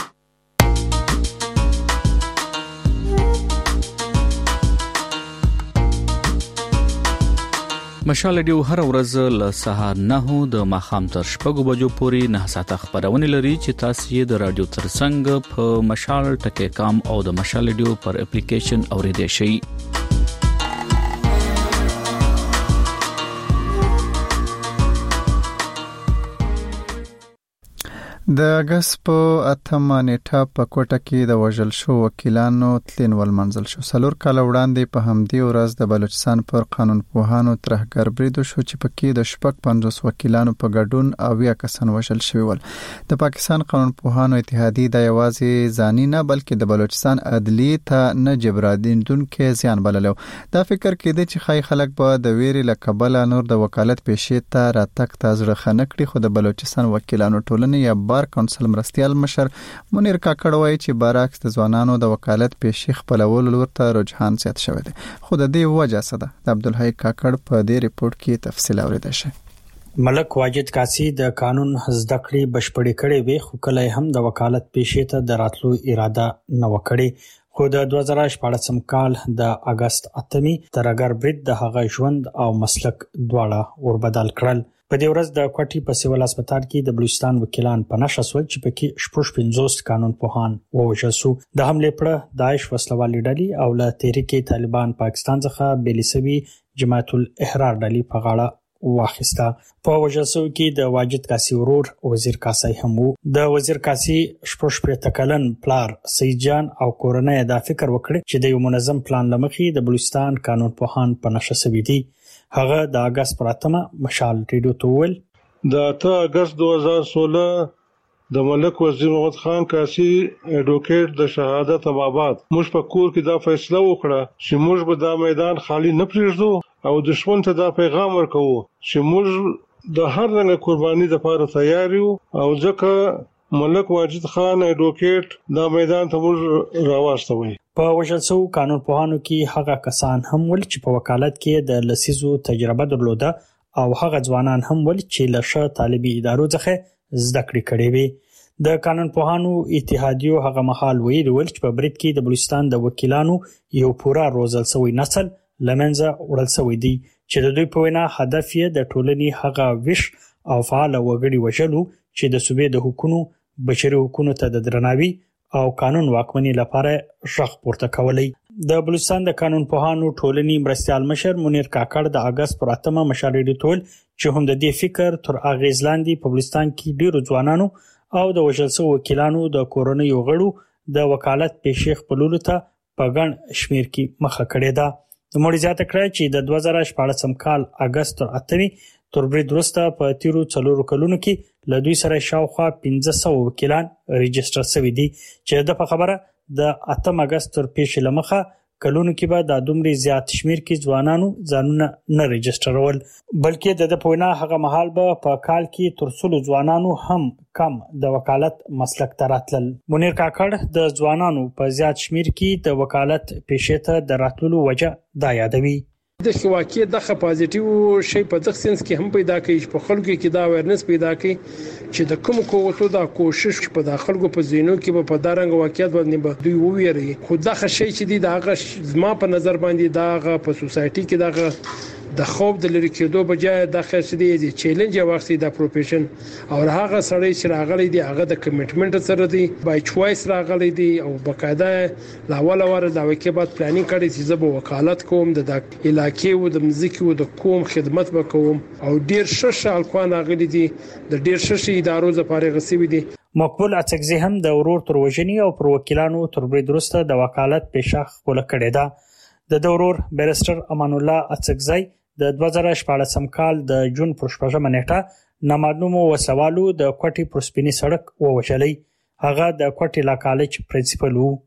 مشال ریډیو هر ورځ له سهار نه د ماښام تر شپږو بجو پورې نه ساعته خبرونه لري چې تاسو یې د رادیو ترڅنګ په مشال ټکی کام او د مشال ریډیو پر اپلیکیشن اوریدئ شئ. د اگست په اتمه نیټه په کوټه کې د وژل شو وکیلانو تلین ولمنځل شو. څلور کاله وړاندې په همدې ورځ د بلوچستان پر قانون پوهانو ترهګر برید شو چې پکې د شپږ پنځوس وکیلانو په ګډون اویا کسان وژل شوي ول. د پاکستان قانون پوهانو اتحادیه د یوازې ځاني نه بلکې د بلوچستان عدلی ته نه جبرانیدونکو زیان بللو. دا فکر کېده چې خای خلک به د ویري لکبل نور د وکالت پیشې ته راتک تازه خنکړي، خو د بلوچستان وکیلانو ټولنې یا بار کونسل مرستيال مشر منیر کاکړ وایي چې برعکس د ځوانانو د وکالت پیشې خپلول ورته رجحان زیات شوی دی. خو د دې وجه څه ده؟ د عبدالحی کاکړ په دې ریپورت کې تفصیل اوریدل شي. ملک واجد کاسی د قانون زده کړې بشپړې کړې وي، خو کله هم د وکالت پیشې ته د راتلو اراده نه وکړي. خو د دوه زره شپاړسم کال د اگست اتمی ترهګر برید د هغه ژوند او مسلک دواړه وربدل کړل. په دې ورځ د کوټي په سیول هسپتال کې د بلوچستان وکیلان په نشه سول چې پکې شپږ پنځوس قانون پوهان ووژل شو. د حمله پر داعش وسلوالې ډلې او له تحریک طالبان پاکستان څخه بیلسوي جماعت الاحرار ډلې په غاړه واخیسته. په وژل شو کې د واجد کاسی ورور وزیر کاسی هم وو. د وزیر کاسی شپږ پرته کلن پلار سید جان او کورنۍ دا فکر وکړ چې د یو منظم پلان لمخې د بلوچستان قانون پوهان په نشه سوي دي. هغه د اگست پراتمه مشال ریډیو ته ویل د اته اگست دوه زره سولہ د ملک وزیر محمد خان کاسی اډوکیټ د شهادت آباد موږ په کور کې دا فیصله وکړه چې موږ به دا میدان خالی نه پریږدو او دشمن ته دا پیغام ورکوو چې موږ د هر رنګ قرباني لپاره تیار یو او ځکه ملک واجد خان اډوکیټ دا میدان ته موږ راوستوي. په وژل شو قانون پوهانو کې هغه کسان هم ول چې په وکالت کې د لسیزو تجربه درلوده او هغه ځوانان هم ول چې له طالبي ادارو څخه زده کړې کړې وي. د قانون پوهانو اتحادیو هغه مهال ویل ول چې په برید کې د بلوچستان د وکیلانو یو پورا روزل شوی نسل لمنځه وړل شوی دی چې د دوی په وینا هدف یې د ټولنې هغه ویش او فعال وګړي وژلو چې د صوبې د حقوقو بشري حقوقو ته د درناوي او قانون واکمنۍ لپاره شخ پورته کولی. د بلوچستان د قانون پوهانو ټولنې مرستيال مشر منیر کاکړ د اگست پر اتمه مشارې ټول چې هم د دې فکر تر اغیز لاندې په بلوچستان کې ډیرو ځوانانو او د وژل شوو وکیلانو د کورنۍ غړو د وکالت پیشې خپلولو ته په ګڼ شمیر کې مخه کړې ده. د مړي زیاته کړه چې د دوه زره شپاړسم کال اگست تر اتمې تر برید وروسته په تیرو څلورو کلونو کې له دوی سره شاوخوا پنځه سوه وکیلان ریجستر شوي دي چې د په خبره د اتم اگست تر پیښې لمخه کلونو کې به د دومره زیات شمیر کې ځوانانو ځانونه نه ریجسترول، بلکې د په وینا هغه مهال به په کال کې تر څلو ځوانانو هم کم د وکالت مسلک ته راتلل. منیر کاکړ د ځوانانو په زیات شمیر کې د وکالت پیښې ته د راتللو وجه دا یادوي. د واقع دغه پازیټیو شی په دغه سنس کې هم پیدا کوي په خلکو کې دا اویرنس پیدا کوي چې د کوم قوتو دا کوشش په داخلو په زینو کې په دارنګ واقعیت باندې به دوی وویری. خو دغه شی چې دی دغه زما په نظر باندې دغه په سوسایټي کې دغه د خوب د لری کېدو بجای د خاص دی چیلنج واخسي د پروفیشن او هغه سړی چې راغلی دی هغه د کمټمنټ سره دی بای چوایس راغلی دی او بقاعده لاول ور دا وکي بعد پلانینګ کړی چې زه به وکالت کوم د علاقې او د مزیکی او د کوم خدمت وکوم او ډیر شش الکوان راغلی دی د ډیر شش ادارو لپاره غسیوي دی. مقبول اڅکزی هم د ورور تر وژنې او پر وکیلانو تر برید وروسته د وکالت پېښه خپل کړې ده. د دورور بیرستر امان الله اڅکزی د دوه زره شپاړسم کال د جون پر شپږمه نیټه نامعلومو وسوالو د کوټي پر سپینی سړک ووژلې. هغه د کوټي لا کالج پرنسپل وو.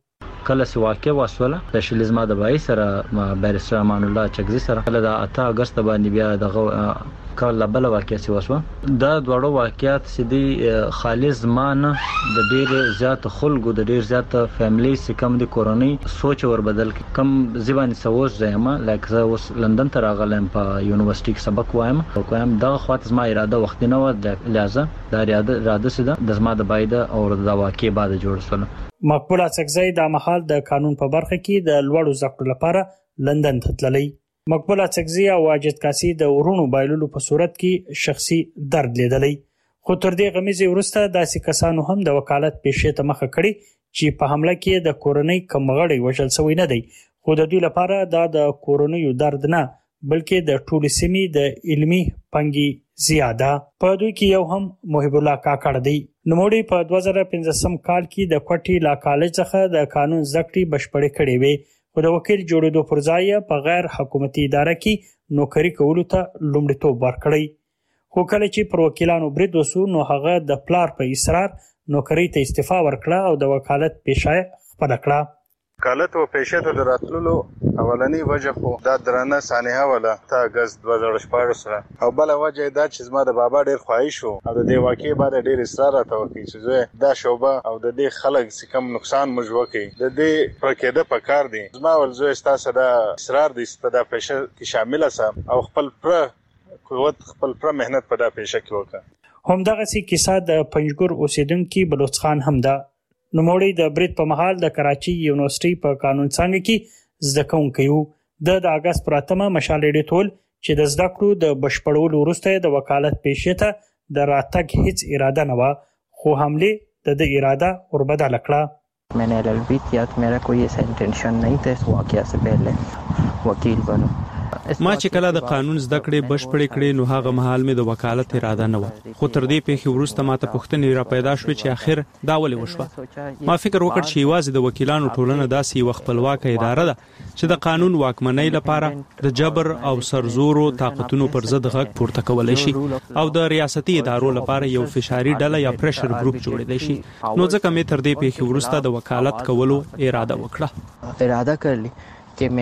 کله سی واقع وسوله د شلیزما د بای سره بیرستر امان الله چغزي سره کله د اته اگست باندې بیا دغه کله بل واقع سی وسو دا دوړو واقعیت سدي خالص مان د ډیر زیات خلکو د ډیر زیات فیملی سکم د کورونی سوچ ور بدل کم زبان سوز زما لکه زه اوس لندن ته راغلم په یونیورسيټي کې سبق وایم او کوم دا خاطر زما اراده وخت نه و د لازم دا اراده اراده سده د زما د باید او د واقع بعد جوړ شول. مقبول اڅکزی د محل د قانون په برخه کې د لوړو زده لپاره لندن ته تللی. مقبول اڅکزی او واجد کاسي د ورونو بایللو په صورت کې شخصي درد لیدلی خو تر دې غمیزه ورسته داسې کسانو هم د وکالت پیښې ته مخه کړي چې په حمله کې د کورونی کمغړی وژل شوی نه دی خو د دوی لپاره دا د کورونی درد نه بلکې د ټولو سیمې د علمي پنګي زیاده. په دوی کې یو هم محب الله کاکړ دی. نوموړي په دوه زره پنځم کال کې د کوټي لا کالج څخه د قانون زکړې بشپړې کړې وې خو د وکیل جوړېدو پر ځای په غیر حکومتي اداره کې نوکری کولو ته لومړیتوب ورکړی خو کله چې پر وکیلانو برید وسو نو هغه د پلار په اصرار نوکری ته استعفا ورکړه او د وکالت پیښه خپل کړه. وکالت او پیښه ته دراتلو اولنی وجه خو دا درنه سانحه ولا تا اگست دوه زره شپږ سره او بل وجه دا چې زما د بابا ډیر خواهش وو او د دې واقعي بعد ډیر اصرار راته وکړي چې دا شوبه او د دې خلک سکم نقصان مجوکي د دې پرکېده پکار دي زما ولزو استاسه دا اصرار دي چې دا پیښه کې شامل اسم او خپل پر قوت خپل پر مهنت په دا پیښه کې وکړه. هم دغه سي کیسه د پنځګور اوسیدونکو بلوچ خان هم دا نوموړي د برید په محل د کراچي یونیورسيټي په قانون څنګه کې زده کوونکی وو د د اگست پراتمه مشال ډیټول چې د زده کړو د بشپړولو وروسته د وکالت پیښې ته د راتګ هیڅ اراده نه و خو حمله د د اراده وربدل کړه. मैंने एलएलबी किया तो मेरा कोई ऐसा इंटेंशन नहीं था इस वाकया से पहले वकील बनूं. ما چې کله د قانون زده کړې بشپړې کړې نو هغه مهال مې د وکالت اراده نه و خو تر دې پیښې وروسته ماته پوښتنې را پیدا شوې چې اخر دا ولې وشوه. ما فکر وکړ چې یوازې د وکیلانو ټولنه داسې یو خپلواک اداره ده چې د قانون واکمنۍ لپاره د جبر او سرزورو طاقتونو پر ضد غږ پورته کولای شي او د ریاستي ادارو لپاره یو فشاري ډله یا پریشر ګروپ جوړېدای شي نو ځکه مې تر دې پیښې وروسته د وکالت کولو اراده وکړه. اراده کړل چې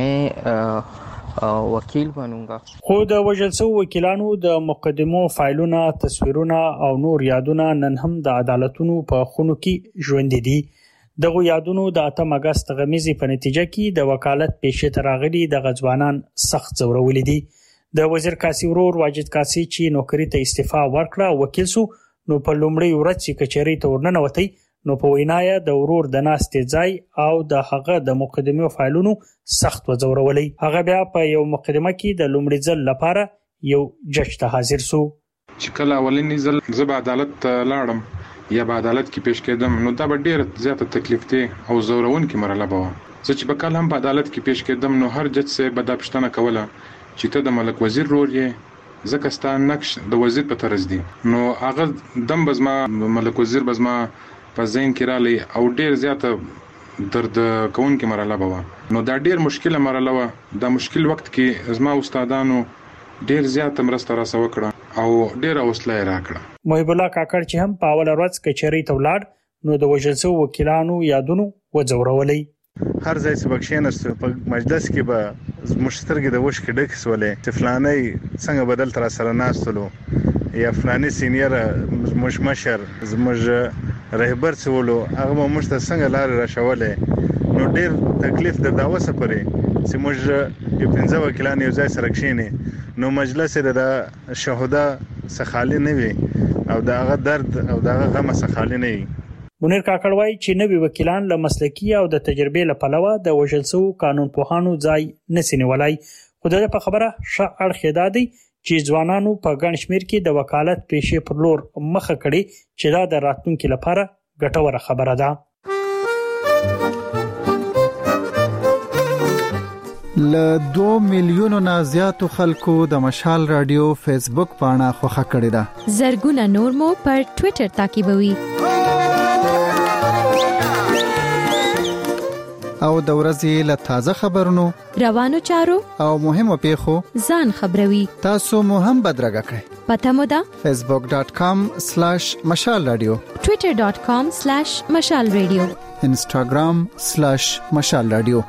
مې وکیل بنونګا. خو د وژل شوو وکیلانو د مقدمو فایلونه تصویرونه او نور یادونه نن هم د عدالتونو په خونو کې ژوند دي. دغه یادونو د اتم اگست غمیزي په نتیجه کې د وکالت پیښې تراغلي د غځوانان سخت زورولې دي. د وزیر کاسي ورور واجد کاسي چې نوکری ته استعفا ورکړه وکیل سو نو په لومړی ورځ چې کچېری ته ورننوتی نو په وینایا د ورور د ناستې ځای او د هغه د مقدمو فایلونو سخت وځورولې. هغه بیا په یو مقدمه کې د لومړي ځل لپاره یو جج ته حاضر سو. چې کله اولنی ځل زه به عدالت لاړم یا به عدالت کې پیش کېدم نو دا به ډیر زیاته تکلیف دی او زورون کې مرحله به زه چې به کله هم په عدالت کې پیش کېدم نو هر جج سه به دا پښتنه کوله چې ته د ملک وزیر رور یې ځکه ستاسو نقش د وزیر په طرز دی نو هغه دم بزما ملک وزیر بزما په ذهن کې را لې او ډیر زیاته درد کون کې مرحله به نو دا ډیر مشکله مرحله و. دا مشکل وخت کې زما استادانو ډیر زیاته مرسته را سو کړه او ډیر حوصله راکړه. محب الله کاکړ چې هم په اول ورځ کچېری ته ولاړ نو د وژل شوو وکیلانو یادونو وځورولې. هر ځای چې بخښینه په مجلس کې به مشترګ د وښ کې ډک سولې چې فلانې څنګه بدل تر سره ناستلو یا فلاني سینیئر مش مشر زموږ رهبر سولو هغه موږ ته څنګه لار راشولې نو ډیر تکلیف د داوسه پرې چې موږ یو پنځه وکیلان یو ځای سره کښینې نو مجلس د شهدا سخالي نه وي او دا هغه درد او دا هغه غم سخالي نه وي. منیر کاکړ وایي چې نوی وکیلان له مسلکي او د تجربې له پلوه د وژل شوو قانون پوهانو ځای نسي نیولای خو د په خبره ښه اړخ دادی چې ځوانانو په ګڼ شمېر کې د وکالت پیښې پر لور مخه کړي چې دا د راتلونکو لپاره ګټوره خبره ده. ل دوه میلیونو نه زیاتو خلکو د مشال رادیو فیسبوک پاڼه خوښه کړې ده. زرګونه نور مو پر ټوئیټر تعقیبوي. او د ورځې له تازه خبرونو روانو چارو او مهمو پیښو ځان خبروي. تاسو مو هم بدرګه کړئ. پته مو ده facebook dot com slash mashal radio twitter dot com slash mashal radio instagram slash mashal radio.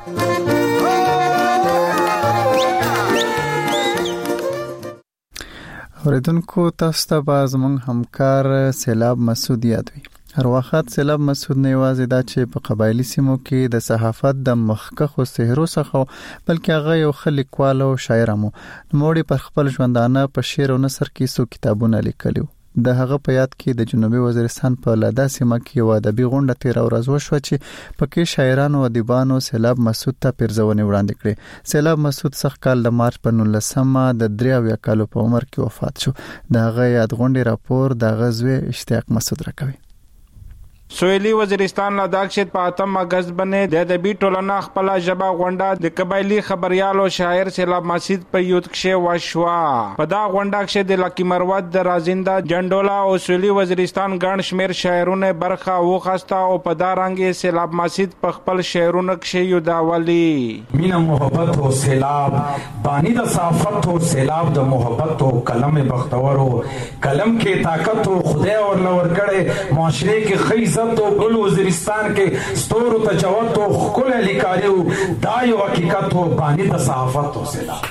اوریدونکو تاسو ته باز مونږ همکار سیلاب مسعود یادوي. هر وخت سیلاب مسعود نه یوازې دا چې په قبایلی سیمو کې د صحافت د مخکخو سحرو څخه بلکې هغه یو خلیکوال او شاعر مو نوموړي پر خپل ژوندانه په شعر او نثر کې څو کتابونه لیکلي. د هغه په یاد کې د جنوبي وزیرستان په لادا سیمه کې یو ادبي غونډه تیر ورځ وشوه چې پکې شاعرانو او ادیبانو سیلاب مسعود ته پیرزونې وړاندې کړې. سیلاب مسعود سخت کال د مارچ په نولسمه د درې اویا کالو په عمر کې وفات شو. د هغه یاد غونډې راپور د غزوی اشتیاق مسعود راکوي. سویلی وزیرستان لداخ شت په اتم اگست باندې د ادبي ټولنه خپل ژبه غونډه د قبایلی خبريال او شاعر سیلاب مسعود په یوت کې وشوا. په دا غونډه کې د لکی مروت د رازنده جندولا او سویلی وزیرستان ګڼ شمیر شاعرونه برخه وخسته او په دا رنګ سیلاب مسعود په خپل شعرونو کې یو داولي مینا محبت او سیلاب بانی د صافت او سیلاب د محبت او کلم بختور او کلم کې طاقت او خدای اور لور کړي معاشره کې خیز تو ټول وزیرستان کې ستورو تجاوت او خپل لیکاریو دا یو حقیقت او باندې د صحافت او سیلاب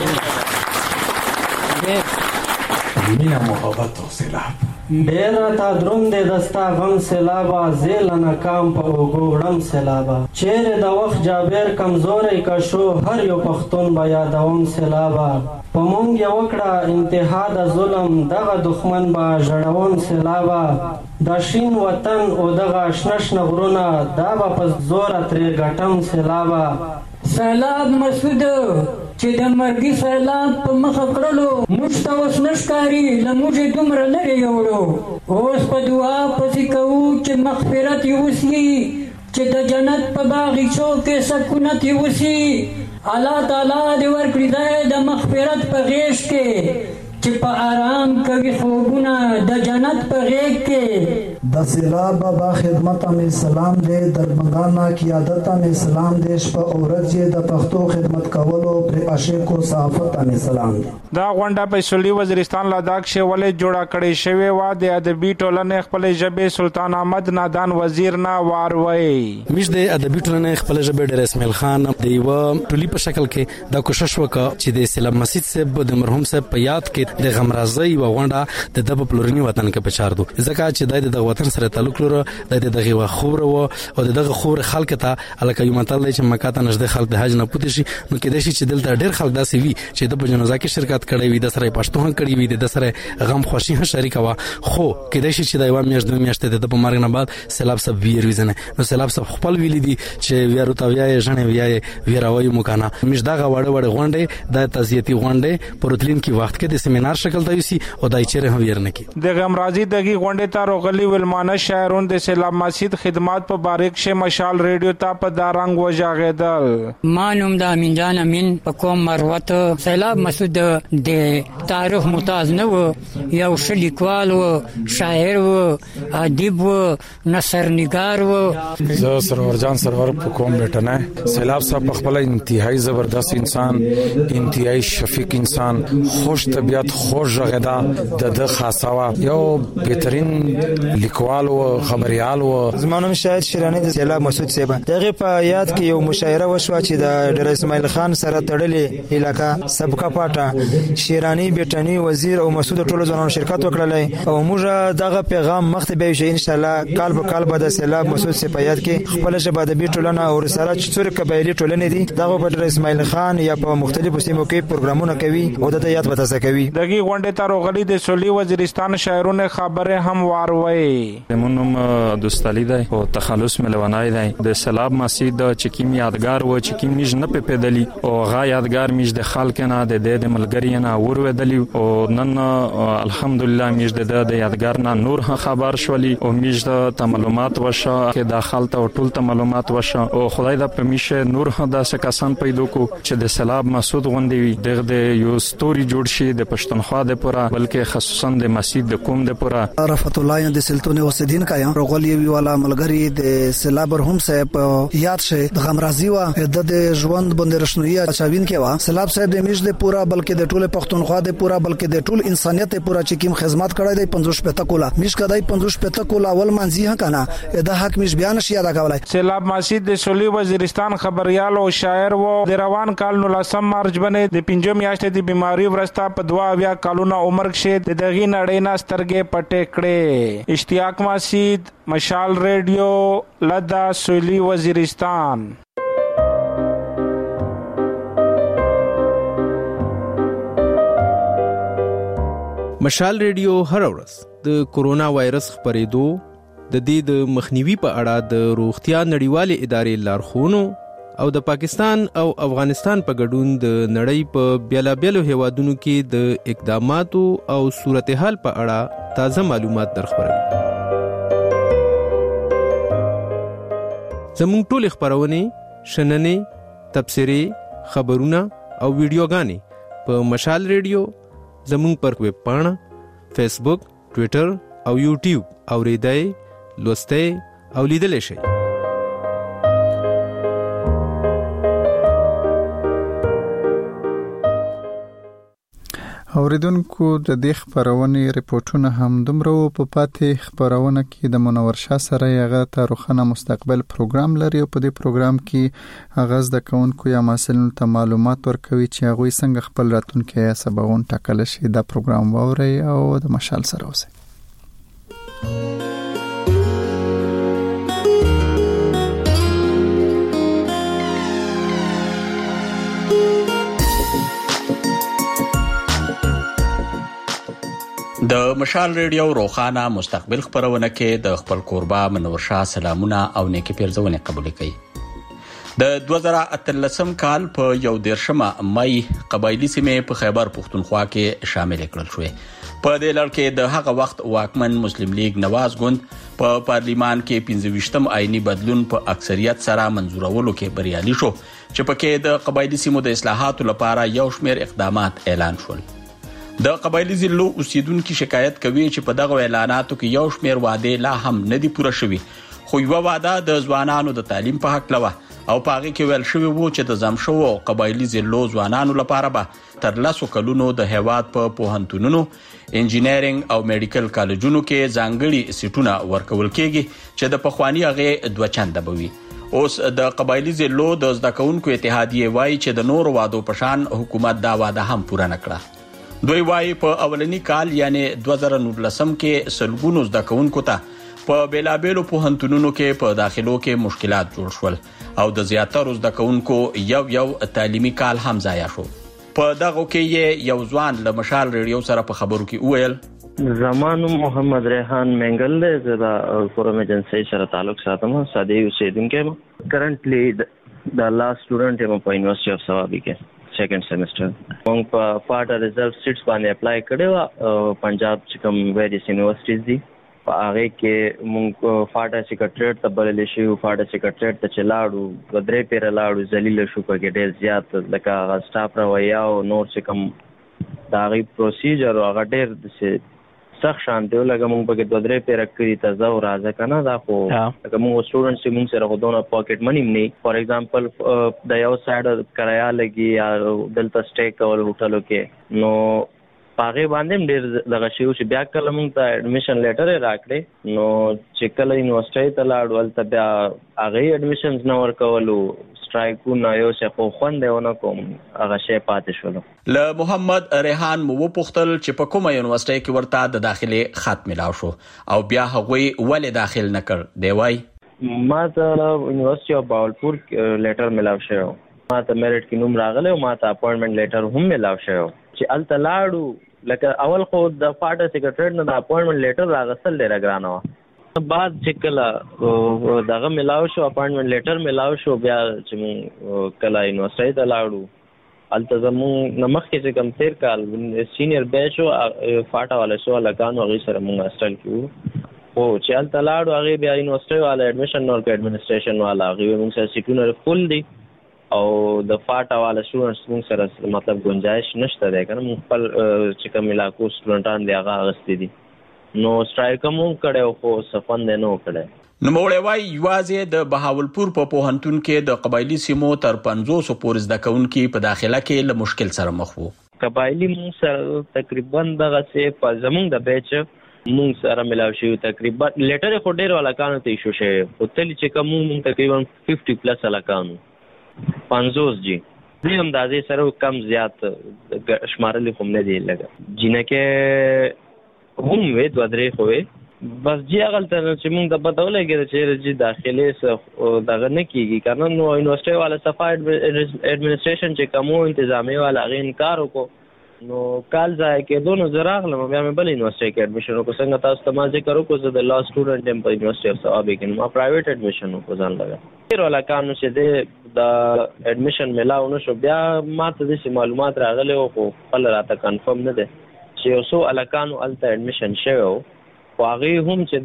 مینا محبت او سیلاب بیرا تا دروم دے دستا غم سیلابا زیل ناکام پا اوگوڑم سیلابا چیر دا وقت جابیر کمزوری کشو هر یو پختون با یادوم سیلابا پمونگ یا وکڑا انتہا دا ظلم دغا دخمن با جڑوم سیلابا دا شین وطن او دغا شنش نغرونا دا با پس زور اتری گٹم سیلابا سیلاب مسعود چې د مرګي سیلاب په مخ کړلو موږ ته اوس نشکاري لموږ دومره لري یوړو اوس په دعا پسې کوو چې مغفرت یې وسي چې د جنت په باغچو کې سکونت یې وسي الله تعالی دې ورکړي دی د مغفرت په غېږ کې چې په آرام کوي خوبونه د جنت په غېږ کې د سیلاب بابا خدمت میں سلام دے دربنگانا کی عادت میں سلام دے شپه اورج د پښتو خدمت کولو پر عاشق او صحافت میں سلام دے. دا غونډه په سویلی وزیرستان لداخ کې ولې جوړه کړې شوې و د ادبي ټولنې خپل ژبه سلطان احمد نادان وزیر نه واروي. مش د ادبي ټولنې خپل ژبه ډېر اسماعیل خان د یو ټولي په شکل کې دا کوشش وکړ چې د سیلاب مسعود صاحب د مرحوم صاحب په یاد کې د غمرازي و غونډه د دغه پلورنی وطن کې پچار دو ځکه چې د وطن سره تعلق لري د دغه خوره او دغه خوره خلک ته الکه یو متل چې مکه ته نږدې خلک د حج نه پوتې شي نو کې د شي چې دلته ډېر خلک داسې وي چې د جنازه کې شرکت کړي وي د سره پښتو هم کړي وي د سره غم خوشي هم شریک وا خو کې د شي چې د یو میاشت د میاشتې د په مرګ نه بعد سیلاب سب ویر وزنه نو سیلاب سب خپل ویل دي چې ویرو تا ویای ژنه ویای ویراوي مکانه مش دغه وړ وړ غونډه د تزیتی غونډه پروتلین کې وخت کې د سیمینار شکل دی سي او دای چیرې هم ویر نه کی د غمرازي دغه غونډه ته روغلی ولمانه شاعرون د سیلاب مسعود خدمات په باریک شه مشال ریډیو ته په دارنګ وجاغیدل. مانوم د امین جان امین په کوم مروت سیلاب مسعود د تاریخ ممتاز نه و یو شلیکوال و شاعر و ادیب و نثر نگار و زه سرور جان سرور په کوم بیٹنه سیلاب صاحب خپل انتهایی زبردست انسان انتهایی شفیق انسان خوش طبیعت خوش غدا د د خاصه یو بهترین لیکوال او خبريال او زمانم شاعر شیرانی د سیلاب مسعود صاحب دغه په یاد کې یو مشاعره وشو چې د ډیر اسماعیل خان سره تړلې علاقہ سبقه پاټه شیرانی بیٹنی وزیر او مسعود ټولو ځوانانو شرکت وکړلای او موږ دغه پیغام مخته به شي ان شاء الله کال په کال به د سیلاب مسعود صاحب په یاد کې خپل ژبه د بي ټولنه او سره چې څور قبایلی ټولنې دي دغه په ډیر اسماعیل خان یا په مختلفو سیمو کې پروګرامونه کوي او د یاد وتاسه کوي. دغه غونډه ته روغلی د سویلی وزیرستان شاعرونه خبره هم واروي. زمونم دوستالی دی او تخلص ملوانای دی د سیلاب مسعود د چکیم یادګار و چکیم میج نه په پیدلی او غا یادګار میج د خلک نه د د ملګری نه ورودلی او نن الحمدلله میج د د یادګار نه نور خبر شولی او میج د معلومات وشه کې داخل ته ټول ته معلومات وشه او خدای د پمیشه نور د سکاسان پیدا کو چې د سیلاب مسعود غوندي دغه د یو ستوري جوړ شي د پښتو پښتونخوا د پورا بلکې خصوصا د مسجد د کوم د پورا رفعت الله د سلطنت اوسدین کایا رغلی وی والا ملګری د سلابر هم صاحب یاد شه د غمرازي وا د ژوند باندې رښنوي اچاوین کې وا سلاب صاحب د میش د پورا بلکې د ټوله پښتونخوا د پورا بلکې د ټول انسانيت پورا چې کوم خدمت کړی دی پنځوس پته کولا میش کدای پنځوس پته کولا اول منځي ها کنه د حق میش بیان شي ادا کولای سلاب مسجد د سولي وزیرستان خبريال او شاعر وو د روان کال نو لسم مارچ باندې د پنځم میاشتې د بیماری ورستا په دوا بیا کالونه عمر کې د دغې نړۍ نه سترګې پټې کړې. اشتیاق مسجد، مشال ریډیو، لدا سویلی وزیرستان. مشال ریډیو هر ورځ د کورونا وایرس خبرېدو د دې د مخنیوي په اړه د روغتیا نړیوالې ادارې لارښوونو او د پاکستان او افغانستان په ګډون د نړۍ په بیلابیلو هیوادونو کې د اقداماتو او صورتحال په اړه تازه معلومات درخبروي. زموږ ټول خبرونه، شننې، تبصرې، خبرونه او ویډیوګانې په مشال ریډیو، زموږ پر ویب پاڼه، فیسبوک، ټوئیټر او یوټیوب اوریدای، لوستای او لیدلی شئ. اوریدونکو د دې خبرونې ریپورتونه هم دومره په پاتې خبرونه کې د منور شاه سره هغه ته روښانه مستقبل پروګرام لري او په دې پروګرام کې هغه د کوونکو یا مسلونو ته معلومات ورکوي چې هغه څنګه خپل راتلونکي سباون ټاکل شي. دا پروګرام ووري او د مشال سره اوسئ. د مشال ریډیو روخانه مستقبل خبرونه کې د خپل قربا منور شاه سلامونه او نیکی پیرزونه قبول کړي. د دوه زره اتلسم کال په یو دیرشمه مای قبایلی سیمې په خیبر پښتونخوا کې شامل کړل شوې. په دې لړ کې د هغه وخت واکمن مسلم لیگ نواز ګوند په پارلیمان کې پنځه ویشتم آئینی بدلون په اکثریت سره منزورولو کې بریالي شو چې پکې د قبایلی سیمو د اصلاحاتو لپاره یو شمېر اقدامات اعلان شول. د قبایلی ضلعو اوسیدونکو شکایت کوي چې په دغه اعلاناتو کې یو شمېر وعده لا هم نه دي پوره شوي، خو یو وعده د ځوانانو د تعلیم په حق لوه او په هغه کې ویل شوی وو چې د زم شو قبایلی ضلعو ځوانانو لپاره به تر لسو کلونو د هیواد په پوهنتونونو، انجینرینګ او میډیکل کالجونو کې ځانګړي سیټونه ورکول کېږي چې د پخوانی هغه دوه چنده بوي. اوس د قبایلی ضلعو د زده کوونکو اتحادیه وایي چې د نورو وعدو په شان حکومت دا وعده هم پوره نه کړه. دوی وایي په اولنی کال یعنی دوه زره نولسم کې سلګونو زده کوونکو ته په بیلابیلو پوهنتونونو کې په داخلو کې مشکلات جوړ شول او د زیاترو زده کوونکو یو یو تعلیمي کال هم ضایع شو. په دغه کې یو ځوان له مشال ریډیو سره په خبرو کې وویل زمانو محمد ریحان منګل دی، زه د فورم ایجنسی سره تعلق ساتم، ساده اوسیدونکی یم. کرنټلی د لا سټوډنټ یم په یونیورسيټي اف سوابي کې سیکنډ سیمستر. موږ په پارټ ریزرو سیټس باندې اپلای کړو پنجاب چې کوم ویریس یونیورسيټیز دي په هغه کې موږ فاټا سیکریټریټ ته بلل شو. فاټا سیکریټریټ ته چلاړو غدرې پیر لاړو ذلیل شو په کې ډېر زیات لکه سټاف رویا او نور څه کوم داغي پروسیجر او هغه ډېر سخت شان دی لکه موږ په کې دوه درې پیر کړی ته زو راځه کنه دا خو لکه موږ سټوډنټس چې موږ سره غوډونه پاکټ منی نه. فار ایگزامپل د یو سایډ کرایه لګي یا دلته سټې کول هوټلو کې نو پاغه باندې ډېر دغه شی چې بیا کله موږ ته اډمیشن لیټر راکړي نو چې کله یونیورسيټي ته لاړ ولته بیا هغه اډمیشنز نه ورکولو سټرایکونه یو څه په خوندونه کوم هغه شی پاتې شول. له محمد ریحان مو وپوښتل چې په کومه یونیورسيټي کې ورته د داخلي خط ملاو شو او بیا هغه ولې داخل نه کړ. دی وای ما ته یونیورسيټي اف باولپور لیټر ملاو شو، ما ته میرټ کې نوم راغله او ما ته اپوینټمنټ لیټر هم ملاو شو چې الته لاړو. لکه اول خو د فاټا سیکریټریټ نه د اپوینټمنټ لیټر راغستل ډېر ګرانه و، بعد چې کله دغه ملاو شو اپوینټمنټ لیټر ملاو شو بیا چې موږ کله یونیورسيټي ته لاړو الته زموږ نه مخکې چې کوم تیر کال سینیر بیچ و فاټا والا شو لګانو هغې سره موږ هاسټل کې وو. خو چې الته لاړو هغې بیا یونیورسيټي والا اډمیشن نه ورکړ، اډمنسټریشن والا هغې موږ سره سیټونه فل دي او د فاټا والا سټوډنټس موږ سره مطلب گنجائش نشته دی کنه موږ خپل چې کوم علاقو سټوډنټان دی هغه غستې دي نو سټرایک هم کړو خو سفند نه وکړي. نو موړی وای یوازې د بهاولپور په پوهنتون کې د قبایلی سیمو تر پنځوس پورې زده کوونکي په داخله کې له مشکل سره مخ وو. قبایلی موږ سره تقریبا دغه څه په زمونږ د بیچ موږ سره ملاو شو تقریبا لیټر خو ډیر علاقانو ته ایشو شوی او تل چې کوم موږ تقریبا پنځه پلس علاقانو پنځوس جی دې اندازې سره کم زیات شمارل کوم نه دی لګا جنکه هم وې دوه درې خو بس جی اغل ته چې موږ د پته ولګی چې چې داخلي څه دغه نه کیږي کنه نو یونیورسيټي والا صفای اډمنستریشن چې کومو انتظامی والا غي انکار وکړو نو کال ځای کې دوه زراغله بیا مې بل یونیورسيټي کې اډمیشن وکړ څنګه تاسو ته ما ذکر وکړو چې د لا سټوډنټ هم په یونیورسيټي اف ثوابي کې ما پرایویټ اډمیشن وکړ ځان لګا ډیر ولا قانون چې د اډمیشن ملاو نو شو بیا ما ته د معلومات راغلي او خپل راته کنفرم نه ده چې اوسو الکانو الته اډمیشن شوی خو هغه هم چې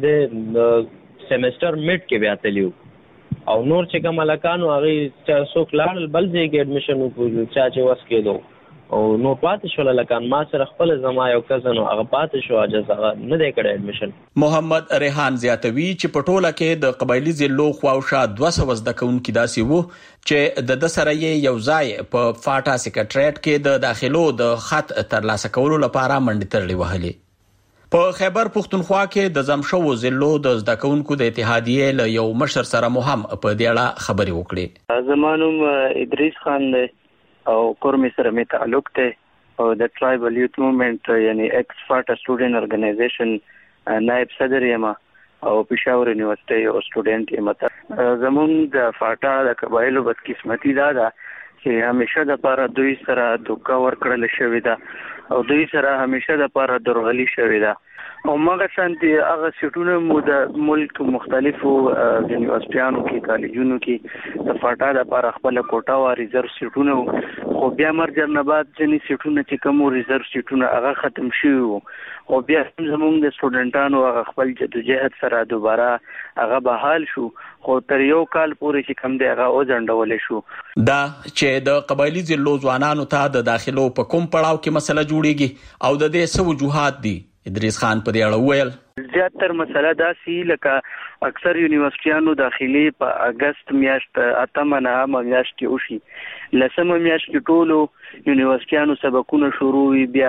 د سیمستر میډ کې بیا تلیو او نور چې کوم علاقانو هغه چې څوک لاړل بل ځای کې اډمیشن وکړو چې چې وس کېدو او نو پاتې شول لکان ما سره خپل زما یو کزن هغه پاتې شو اجازه نه دی کړی اډمیشن. محمد ریحان زیاتوي چې په ټوله کې د قبایلی ضلعو خواوشا دوه سوه زده کوونکي داسې وو چې د د سره یو ځای په فاټا سیکریټریټ کې د داخلو د خط ترلاسه کولو لپاره منډې تړلې وهلې. په خیبر پختونخوا کې د زمشو ضلعو د زده کوونکو د اتحادیې له یو مشر سره مو هم په دې اړه خبرې وکړې. زمانوم ادریس خان دی او کورمي سره می تعلق ته او د ټرایبل یوت موومېنټ یعنی ایکس فاټا سټوډنټ اورګنایزیشن نائب صدر یم او پېښور یونیورسيټي او سټوډنټ یم. زمون د فاټا د قبایلو بدقسمتي دا ده چې همیشه د پاره دوی سره دوکا ورکړل شوې ده او دوی سره همیشه د پاره درغلي شوې ده او مګر شانتي هغه سټونه مو د ملک مختلفو یونیورسيټیانو کې کالجونو کې د فاټا د پاره خپل کوټا او ریزرو سټونه خو بیا مرجر نه بعد ځنی سټونه چې کوم ریزرو سټونه هغه ختم شوی او بیا زموږ د سټوډنټانو هغه خپل جدوجہد سره دوباره هغه بحال شو خو تر یو کال پورې چې کم دی هغه او ځنډول شو. دا چې د قبایلی ضلعو ځوانانو ته د داخلو په کوم پړاو کې مسله جوړیږي او د دې څه وجوهات دي ادریس خان په دې اړه ویل زیاتره مسله دا سی لکه اکثر یونیورسيټیانو داخلي په اگست میاشت اتمه نه میاشت کې وشي لسمه میاشت کې ټولو یونیورسيټیانو سبقونه شروع وي بیا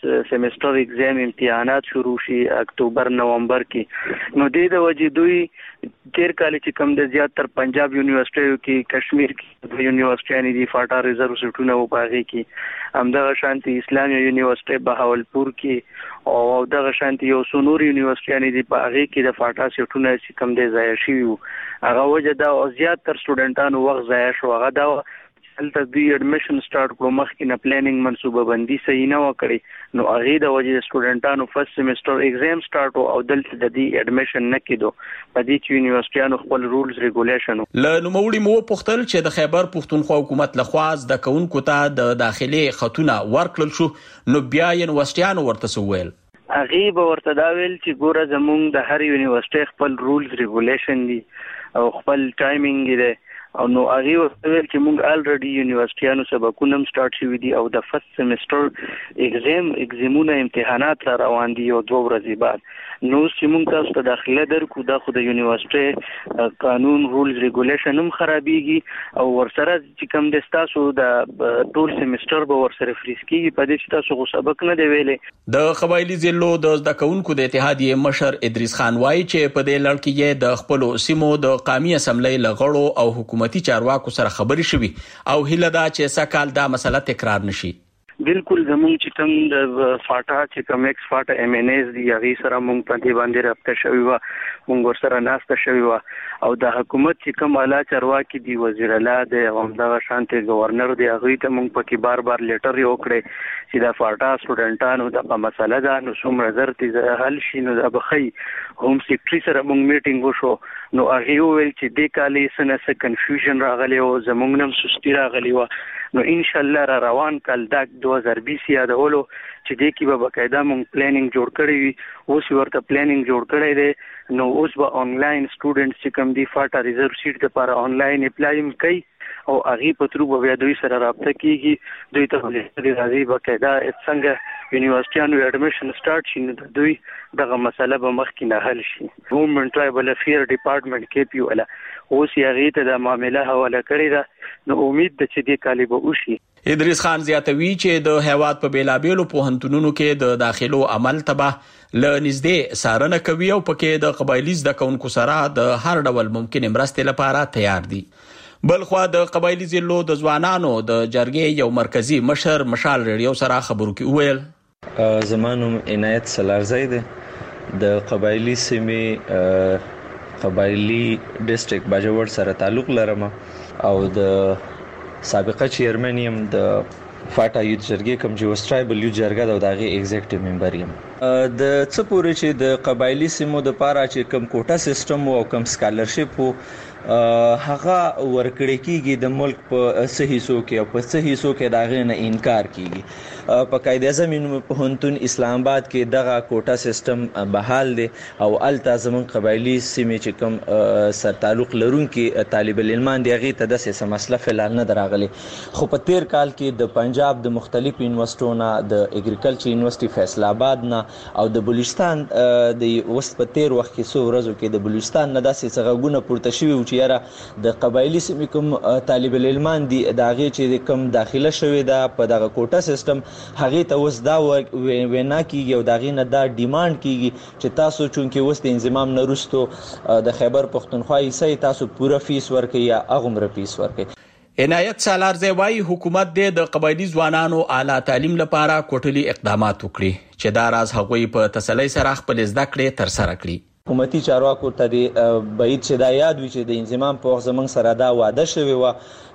سیمستر ایگزام امتحانات شروع شي اکتوبر نومبر کې نو د دې وجې دوی تیر کال چې کوم د زیاتره پنجاب یونیورسيټیو کې کشمیر کې د یونیورسيټیانو دی فاټا ریزرو سټونه و پاغي کې همدغه شانتي اسلامي یونیورسيټي بهاولپور کې او دغه شانتي یو سونور یونیورسيټیانو دی پاغي کې د فاټا سټونه چې کوم د ضایع شي هغه وجه دا او زیاتره سټوډنټانو وخت ضایع شو هغه دا هلته دوی اډمیشن سٹارټ کړو مخکې نه پلانینګ منصوبه بندي صحیح نه وکړي نو هغه د وجې سټوډنټانو فرست سیمستر ایگزام سٹارټ او دلته د دې اډمیشن نه کېدو په دې کې یونیورسيټیانو خپل رولز ریګولیشن له نوموړي مو پختل چې د خیبر پختونخوا حکومت لخوا د کونکو ته د داخلي خطونه ورکړل شو نو بیا یونیورسيټیانو ورته سوویل هغه به ورته دا ویل چې ګوره زمونږ د هر یونیورسيټي خپل رولز ریګولیشن دي او خپل ټایمینګ دی او نو هغه ویل چې موږ الریډي یونیورسيټیانو سبقونه سٹارټ شوي دي او د فرست سیمستر ایگزام ایگزامونه امتحانات روان دي او دوه ورځې بعد نو چې موږ تاسو ته داخله درکو دا خو د یونیورسيټي قانون رولز ریګولیشن هم خرابيږي او ورسره چې کوم د تاسو د ټول سیمستر به ورسره فریز کیږي په دې چې تاسو غو سبق نه دی ویلې. د قبایلی ضلعو د زده کوونکو د اتحادیې مشر ادریس خان وایي چې په دې لړ کې د خپل سیمو د قومي اسمبلی لغړو او حکومتي چارواکو سره خبرې شوي او هیله ده چې سکهال دا مسله تکرار نشي. بالکل زموږ چې کوم د فاټا چې کوم ایکس فاټا ایم ان ایس دی هغه سره موږ په دې باندې رابطه شوی و موږ ورسره ناسته شوی و او د حکومت چې کوم اعلی چارواکي دی وزیر اعلی دی او همدغه شانتي گورنر دی هغه ته موږ پکې بار بار لیټر یو کړی چې د فاټا سټوډنټانو د مسله ده نو څومره ضرورت حل شي نو د بخي هوم سیکریټري سره موږ میټینګ وشو نو هغه ویل چې د کالي سنه څه کنفیوژن راغلی او زموږ نم سستی راغلی و نو ان شاء الله را روان کال دا دوه هزار بیس یادولو چې دې کې به باقاعده مونږ پلانینګ جوړ کړی وي. اوس ورته پلانینګ جوړ کړی دی نو اوس به آنلاین سټوډنټس چې کوم دي فاټا ریزرو سیټ لپاره آنلاین اپلای هم کوي او هغې په ترو به بیا دوی سره رابطه کېږي. دوی ته به راځي باقاعده څنګه یونیورسټیانو اډمیشن سټارټ شي نو د دوی دغه مسله به مخکې نه حل شي. وومن ټرایبل افیر ډپارټمنټ کې پی ولا اوس یې هغې ته د معامله حواله کړې ده نو امید ده چې دې کالې به وشي. ادریس خان زیاتوي چې د هیواد په بیلابیلو پوهنتونونو کې د داخلو عمل تبع له نږدې څارنه کوي او پکې د قبایلي زده کوونکو سره د هر ډول ممکن مرستې لپاره تیار دي. بلخوا د قبایلي ضلعو د ځوانانو د جرګې یو مرکزی مشر مشال ریډیو سره خبرو کې وویل زما نوم عنایت سلارزی دی د قبایلي سیمې قبایلي ډسټریکټ باجوړ سره تعلق لرم او د سابقه چیرمن یم د فاټا یوت جرګې کوم چې وس ټرایبل یوت جرګه د دغه ایگزیکټیو ممبر یم. د څه پورې چې د قبایلي سیمو د پاره چې کوم کوټا سیستم او کوم سکالرشپ هغه ورکړی کیږي د ملک په صحیح سو کې او په صحیح سو کې داغه نه انکار کیږي. په قاعده اعظم پوهنتون اسلام آباد کې دغه کوټا سیستم بحال دی او الته زمون قبایلی سیمې چې کوم سر تعلق لرونکي طالب العلمان دی هغه ته د سیاسي مسله فعال نه دراغلي. خو په تیر کال کې د پنجاب د مختلف یونیورسيټونو د اګریکلچر یونیورسيټي فیصل آباد نه او د بلوچستان د وست په تیر وخت کې سو ورځو کې د بلوچستان نه داسې څنګهونه پورته شوی چې یاره د قبایلی سیمې کوم طالب العلمان دي داغه چې کوم داخله شوی دا په دغه کوټا سیستم هغه ته وس دا وینا کیږي او داغه نه دا ډیماند کیږي چې تاسو چونکه وست انضمام نه رستو د خیبر پختونخوا یې تاسو پوره فیس ورکړئ یا اغمره فیس ورکړئ. عنایت سالارزی وايي حکومت د قبایلی ځوانانو اعلی تعلیم لپاره کوټلي اقدامات وکړي چې دا راز هغوی په تسلی سره خپل زده کړې تر سره کړي. حکومتي چارواکو ته د بعید چې دا یاد وي چې د انضمام په وخت زمونږ سره دا وعده شوی و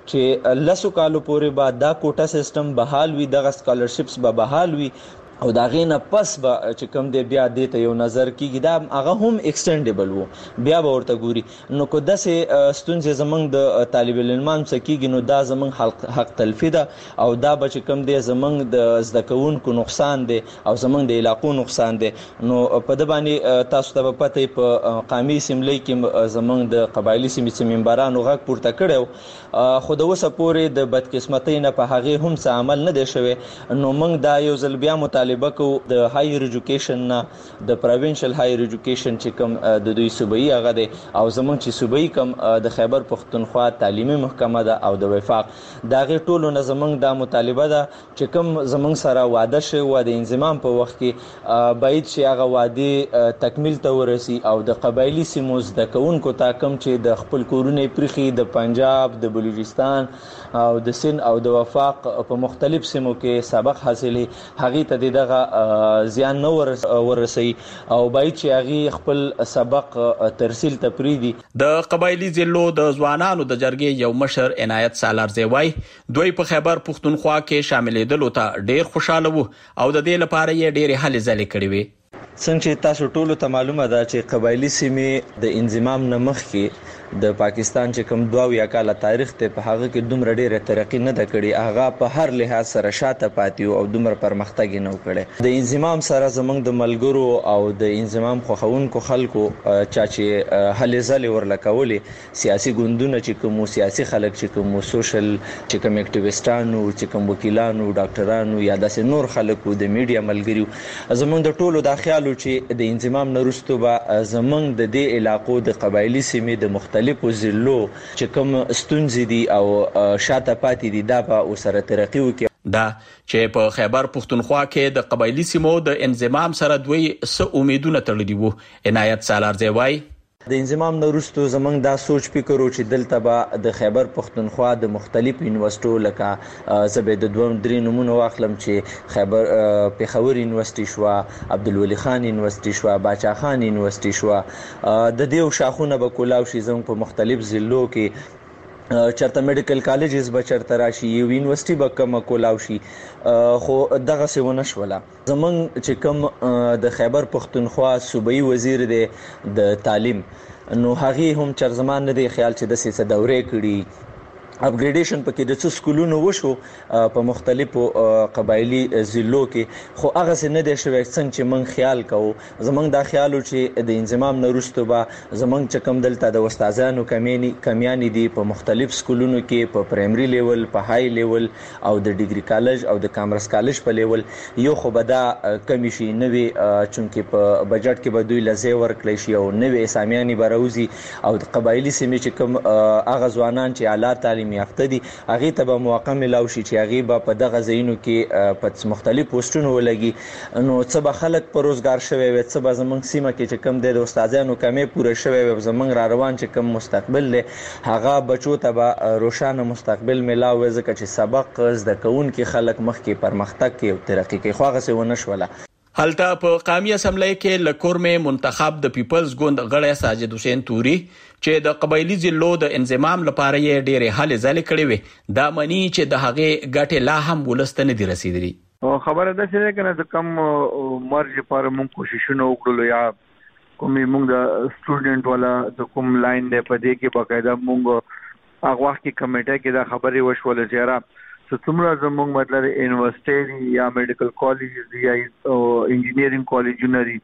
چې لسو کالو پورې به دا کوټا سیستم بحال وي دغه سکالرشپس به بحال وي او دا غینه پس به چې کوم دی بیا د ته یو نظر کیږي دا هغه هم ایکسټینډیبل وو بیا به ورته ګوري نو کو داسې ستونزې زمونږ د طالب العلمان څخه کیږي نو دا زمونږ حق, حق تلفي ده او دا به چې کوم دی زمونږ د زده کوونکو نقصان دی او زمونږ د علاقو نقصان دی. نو په د باندې تاسو ته پته په قومي اسمبلی کې زمونږ د قبایلی سیمې ممبرانو غږ پورته کړو خو د وسه پورې د بدقسمتۍ نه په هغه هم څه عمل نه دی شوی. نو موږ دا یو ځل بیا مطالبه کو د هایر ایجوکیشن نه د پروینشل هایر ایجوکیشن چې کوم د دوی صوبایي هغه دی او زمونږ چې صوبایي کوم د خیبر پختونخوا تعلیمي محکمه ده او د وفاق دغه ټولو نه زمونږ د مطالبه ده چې کوم زمونږ سره وعده شوی و د انضمام په وخت کې باید چې هغه وعده تکمیل ته ورسي او د قبایلی سیمو زده کوونکو ته کوم چې د خپل کورونه پرخي د پنجاب د بلوچستان او د سند او د وفاق په مختلف سیمو کې سبق حاصلې هغه ته دغه زیان نه ورسي او باید چې هغه خپل سبق ترسیل تپریدي. د قبایلی ضلعو د ځوانانو د جرګې یو مشر عنایت سالارزی وايي دوی په خیبر پختونخوا کې شاملېدلو ته ډیر خوشاله وو او د دې لپاره یې ډېرې هلې ځلې کړې وې. څنګه چې تاسو ټولو ته معلومه ده چې قبایلی سیمې د انضمام نه مخکې د پاکستان چې کوم دوه یا کاله تاریخ ته په هغه کې دومره ډیره ترقی نه ده کړې هغه په هر لحاظ سره شاته پاتې او دومره پرمختګ نه وکړي. د انضمام سره زمونږ د ملګرو او د انضمام خوښونکو خلکو چا چې هلې ځلې ورلکولې سیاسي ګوندونه چې کوم سیاسي خلک چې کوم سوشل چې کوم اکټیویسټانو چې کوم وکیلانو ډاکټرانو یا داسې نور خلکو د میډیا ملګریو زمونږ د ټولو د خیالو چې د انضمام نه وروسته به زمونږ د دې علاقو د قبایلی سیمې د مختلفو ضلعو چې کوم ستونزې دي او شاته پاتې دي دا به سره ترقی وکړي. دا چې په خیبر پختونخوا کې د قبایلی سیمو د انضمام سره دوی څه امیدونه تړلي وو. عنایت سالارزی وايي د انضمام نه وروسته زمونږ دا سوچ فکر و چې دلته به د خیبر پختونخوا د مختلف یونیورسيټو لکه زه به د دوه درې نمونه واخلم چې خیبر پېښور یونیورسيټي شو عبدالولي خان یونیورسيټي شو باچا خان یونیورسيټي شو د دې شاخونه به کولاو شي زموږ په مختلف ضلعو کې چرته میډیکل کالجز به چرته راشي یو یونیورسيټي به کوم کولاو شي خو دغه څه ونه شوله. زمونږ چې کوم د خیبر پختونخوا صوبایي وزیر دی د تعلیم نو هغه هم چر زمان نه دی خیال چې د سیاسي دورې کړي اپګریډیشن پکې د څو سکولونو وشو په مختلفو قبایلی ضلعو کې، خو هغه څه نه دی شوی څنګه چې موږ خیال کوو. زموږ دا خیال و چې د انضمام نه وروسته به زموږ چې کوم دلته د استادانو کمیانې دي په مختلف سکولونو کې، په پرایمري لیول، په های لیول او د ډیګري کالج او د کامرس کالج په لیول، یو خو به دا کمی شي نوې، چونکې په بجټ کې به دوی لزې ورکړی شي او نوې اسامیانې به راوځي او د قبایلي سیمې چې کوم هغه ځوانان چې اعلی تعلیم یافته دي هغه ته به موقع ملاو شي چې هغه به په دغه ځایونو کې په مختلف پوسټونو ولګي، نو څه به خلک په روزګار شوي وي، څه به زموږ سیمه کې چې کم دی د استادانو کمې پوره شوي وي، زموږ را روان چې کم مستقبل دی هغه بچو ته به روښانه مستقبل ملاو وي، ځکه چې سبق زده کوونکي خلک مخکې پرمختګ کوي او ترقي کوي، خو هغه څه ونه شوله. هلته په قومي اسمبلی کې له کورمې منتخب د پیپلز ګوند غړی ساجد حسین توري چې د قبایلی ضلعو د انضمام لپاره یې ډېرې هلې ځلې کړې وې، دا مني چې د هغې ګټې لا هم ولس ته نه دي رسېدلي. خبره داسې ده که نه، د کم مرج لپاره موږ کوششونه وکړلو یا کومې موږ د سټوډنټ والا د کوم لاین دی په دې کې باقاعده موږ هغه وخت کې کمیټه کې دا خبرې وشوله چې یاره څومره زموږ مطلب یونیورسټي یا میډیکل کالج یا انجینیرینګ کالجونه دي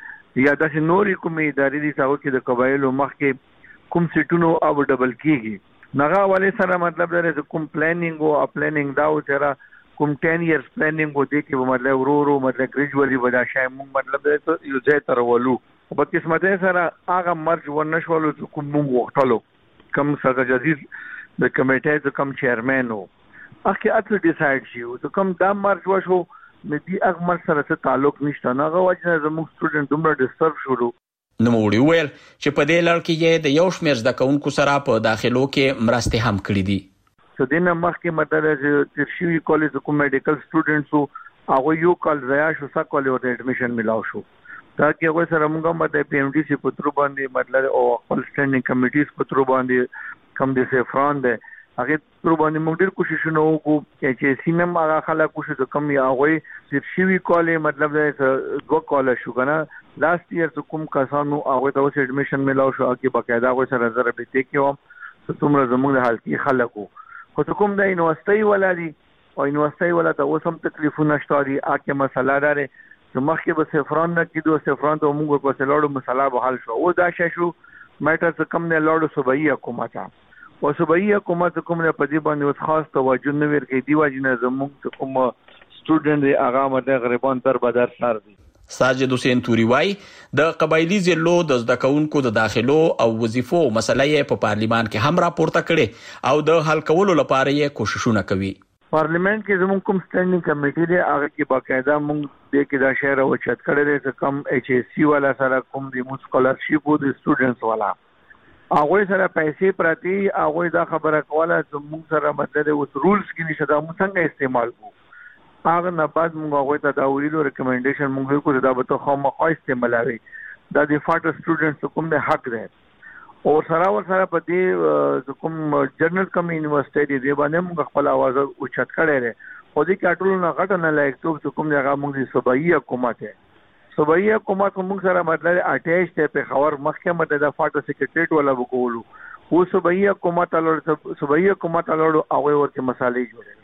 یا داسې نورې کومې ادارې دي هغو کې د قبایلو مخکې کوم سیټونو او ډبل کېږي، هغه حوالې سره مطلب دا دی کوم پلانینګ او پلانینګ دا و چې کوم ټین ایئرز پلانینګ و دې کې به مطلب ورو ورو مطلب ګریجوالي به دا شی موږ مطلب یو ځای ته راولو. په قسمتۍ سره هغه مرج ونه شولو چې کوم موږ غوښتلو، کوم سرتاج عزیز د کمیټې د کوم چیرمن و هغه اته ډیسایډ شي او کوم دا مرج وشو نو دی هغه مرج سره څه تعلق نشته، نه هغه وجه زموږ سټوډنټ دومره ډیسټرب شولو. نوموړي وویل چې په دې لړ کې یې د یو شمېر زده کوونکو سره په داخلو کې مرستې هم کړې دي. څه دې نه مخکې مطلب چې تیر شوي کالج د کوم میډیکل سټوډنټس وو هغوی یو کال ضایع شو، سږ کال یې ورته ایډمیشن میلاو شو، دا کې هغوی سره موږ هم د پی ایم ډي سي په ترو باندې مطلب او خپل سټینډینګ کمیټیز په ترو باندې کوم د سیفران دی هغه تر باندې موږ ډېر کوششونه وکړو چې سینم هغه خلک کوشش وکم یا هغوی تیر شوي کالې مطلب دی دوه کاله شو که نه لاست ایئر چې کوم کسانو هغوی ته اوس ایډمیشن میلاو شو هغې باقاعده هغوی سره زه رابطې کې وم چې څومره زموږ د حالتي خلک وو، خو چې کوم د یونیورسټۍ والا دي او یونیورسټۍ والا ته اوس هم تکلیفونه شته دي، هغې مسله دا دی چې مخکې به صفران نه کېدو، صفران ته موږ ورپسې لاړو مسله به حل شو، اوس دا شی شو میټر چې کوم دی لاړو صوبایي حکومت ته او صوبایي حکومت کوم نه په دې باندې اوس خاص توجه نه ورکوي، دې وجې نه زموږ کوم سټوډنټ دی هغه مطلب غریبان در بدر سر دي. ساجد حسین توري وایي د قبایلي ضلعو د زده کوونکو د داخلو او وظیفو مسله یې په پارلیمان کې هم راپورته کړې او د حل کولو لپاره یې کوششونه کوي. پارلیمنت کې زموږ کوم سټینډینګ کمیټي دی هغه کې باقاعده موږ دې کې دا شی راوچت کړی دی چې کوم ایچ ایس سی والا سره کوم د موږ سکالرشپ و د سټوډنټس والا هغوی سره پیسې پراتی، هغوی دا خبره کوله چې موږ سره مطلب اوس رولز کې نشته دا موږ څنګه استعمال کوو، هغه نه بعد موږ هغوی ته دا ویلو ریکمنډیشن موږ وکړو چې دا به ته خامخا استعمالوي، دا د فاټر سټوډنټس کوم د حق دی او سره ورسره په دې کوم جنرال کوم یونیورسټي دی دې باندې موږ خپل اواز اوچت کړی دی، خو دې کې ټولو نه غټه نه لایقتوب چې کوم دی هغه موږ د صوبایي حکومت دی صوبایي حکومت موږ سره مطلب اټیچ دی پېښور مخکې مطلب د فاټر سیکرټریټ والا وکولو، اوس صوبایي حکومت لاړو صوبایي حکومت لاړو هغوی ورته مسالې جوړوي،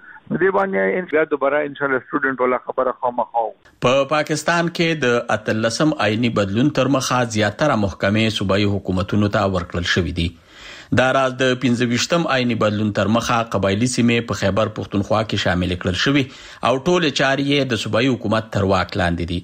دې باندې بیا دوباره ان شاء الله سټوډنټ ولا خبره خامخا. په پاکستان کې د اتلسم آئینی بدلون تر مخه زیاتره محکمې صوبایي حکومتونو ته ورکړل شوې دي. دا راز د پنځه ویشتم آئینی بدلون تر مخه قبایلی سیمې په خیبر پښتونخوا کې شامل کړل شوې او ټول چارې د صوبایي حکومت تر واک لاندې دي.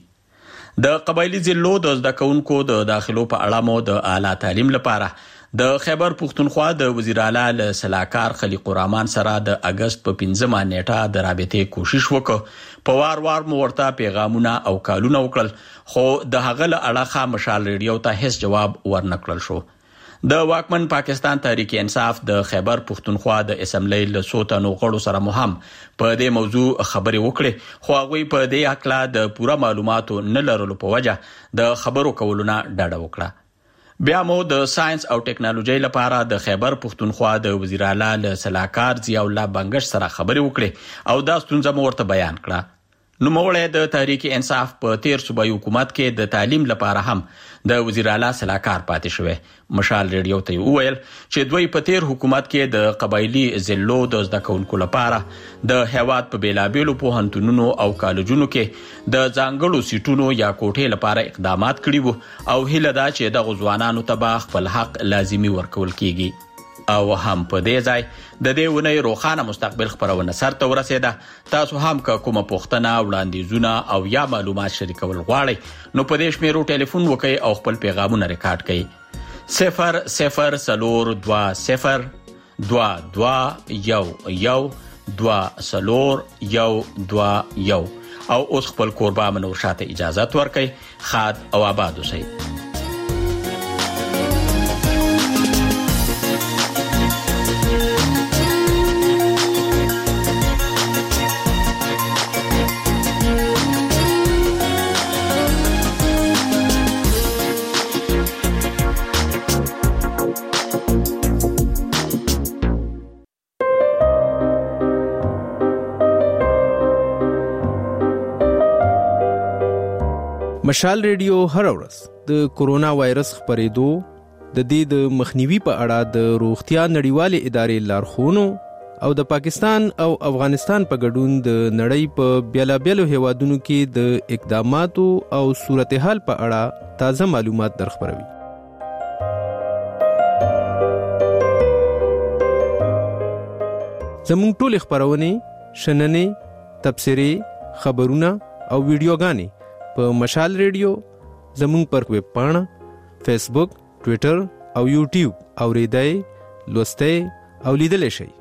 د قبایلی ضلعو د زده کوونکو د داخلو په اړه مو د اعلی تعلیم لپاره د خیبر پښتونخوا د وزیر اعلی له سلاکار خلیق الرحمن سره د اگست په پنځمه نیټه د رابطې کوشش وکړ، په وار وار مو ورته پیغامونه او کالونه وکړل، خو د هغه له اړخه مشال ریډیو ته هیڅ جواب ورنکړل شو. د واکمن پاکستان تحریک انصاف د خیبر پښتونخوا د اسمبلی له څو تنو غړو سره مو هم په دې موضوع خبرې وکړې، خو هغوی په دې هکله د پوره معلوماتو نه لرلو په وجه د خبرو کولو نه ډډه وکړه. بیا مو د ساينس او ټکنالوژي لپاره د خیبر پښتونخوا د وزیر اعلی له سلاکار ضیاء الله بنگش سره خبرې وکړې او دا ستونزه مو ورته بیان کړه. نوموړی د تحریک انصاف په تیر صوبایي حکومت کې د تعلیم لپاره هم د وزیر اعلی سلاکار پاتې شوی. مشال ریډیو ته وویل چې دوی په تیر حکومت کې د قبایلی ضلعو د زده کوونکو لپاره د هیواد په بیلابیلو پوهنتونونو او کالجونو کې د ځانګړو سیټونو یا کوټې لپاره اقدامات کړي وو او هیله ده چې دغو ځوانانو ته به خپل حق لازمي ورکول کیږي. او هم په دې ځای د دې ونې روښانه مستقبل خبرونه سرته ورسېده. تاسو هم که کومه پوښتنه وړاندیزونه او یا معلومات شریکول غواړئ نو په دې شمیرو ټلیفون وکړئ او خپل پیغامونه ریکارډ کړئ. صفر صفر څلور دوه صفر دوه دوه یو یو دوه څلور یو دوه یو. او اوس خپل کوربه منور شاه ته اجازت ورکړئ. ښاد او آباد اوسئ. مشال ریډیو هر ورځ د کورونا وایرس خپرېدو د دې د مخنیوي په اړه د روغتیا نړیوالې ادارې لارښوونو او د پاکستان او افغانستان په ګډون د نړۍ په بیلابیلو هیوادونو کې د اقداماتو او صورتحال په اړه تازه معلومات درخبروي. زموږ ټول خبرونه شننې تبصرې خبرونه او ویډیوګانې په مشال ریډیو زموږ پر ویب پاڼه فیسبوک ټویټر او یوټیوب اوریدای لوستئ او لیدلی شئ.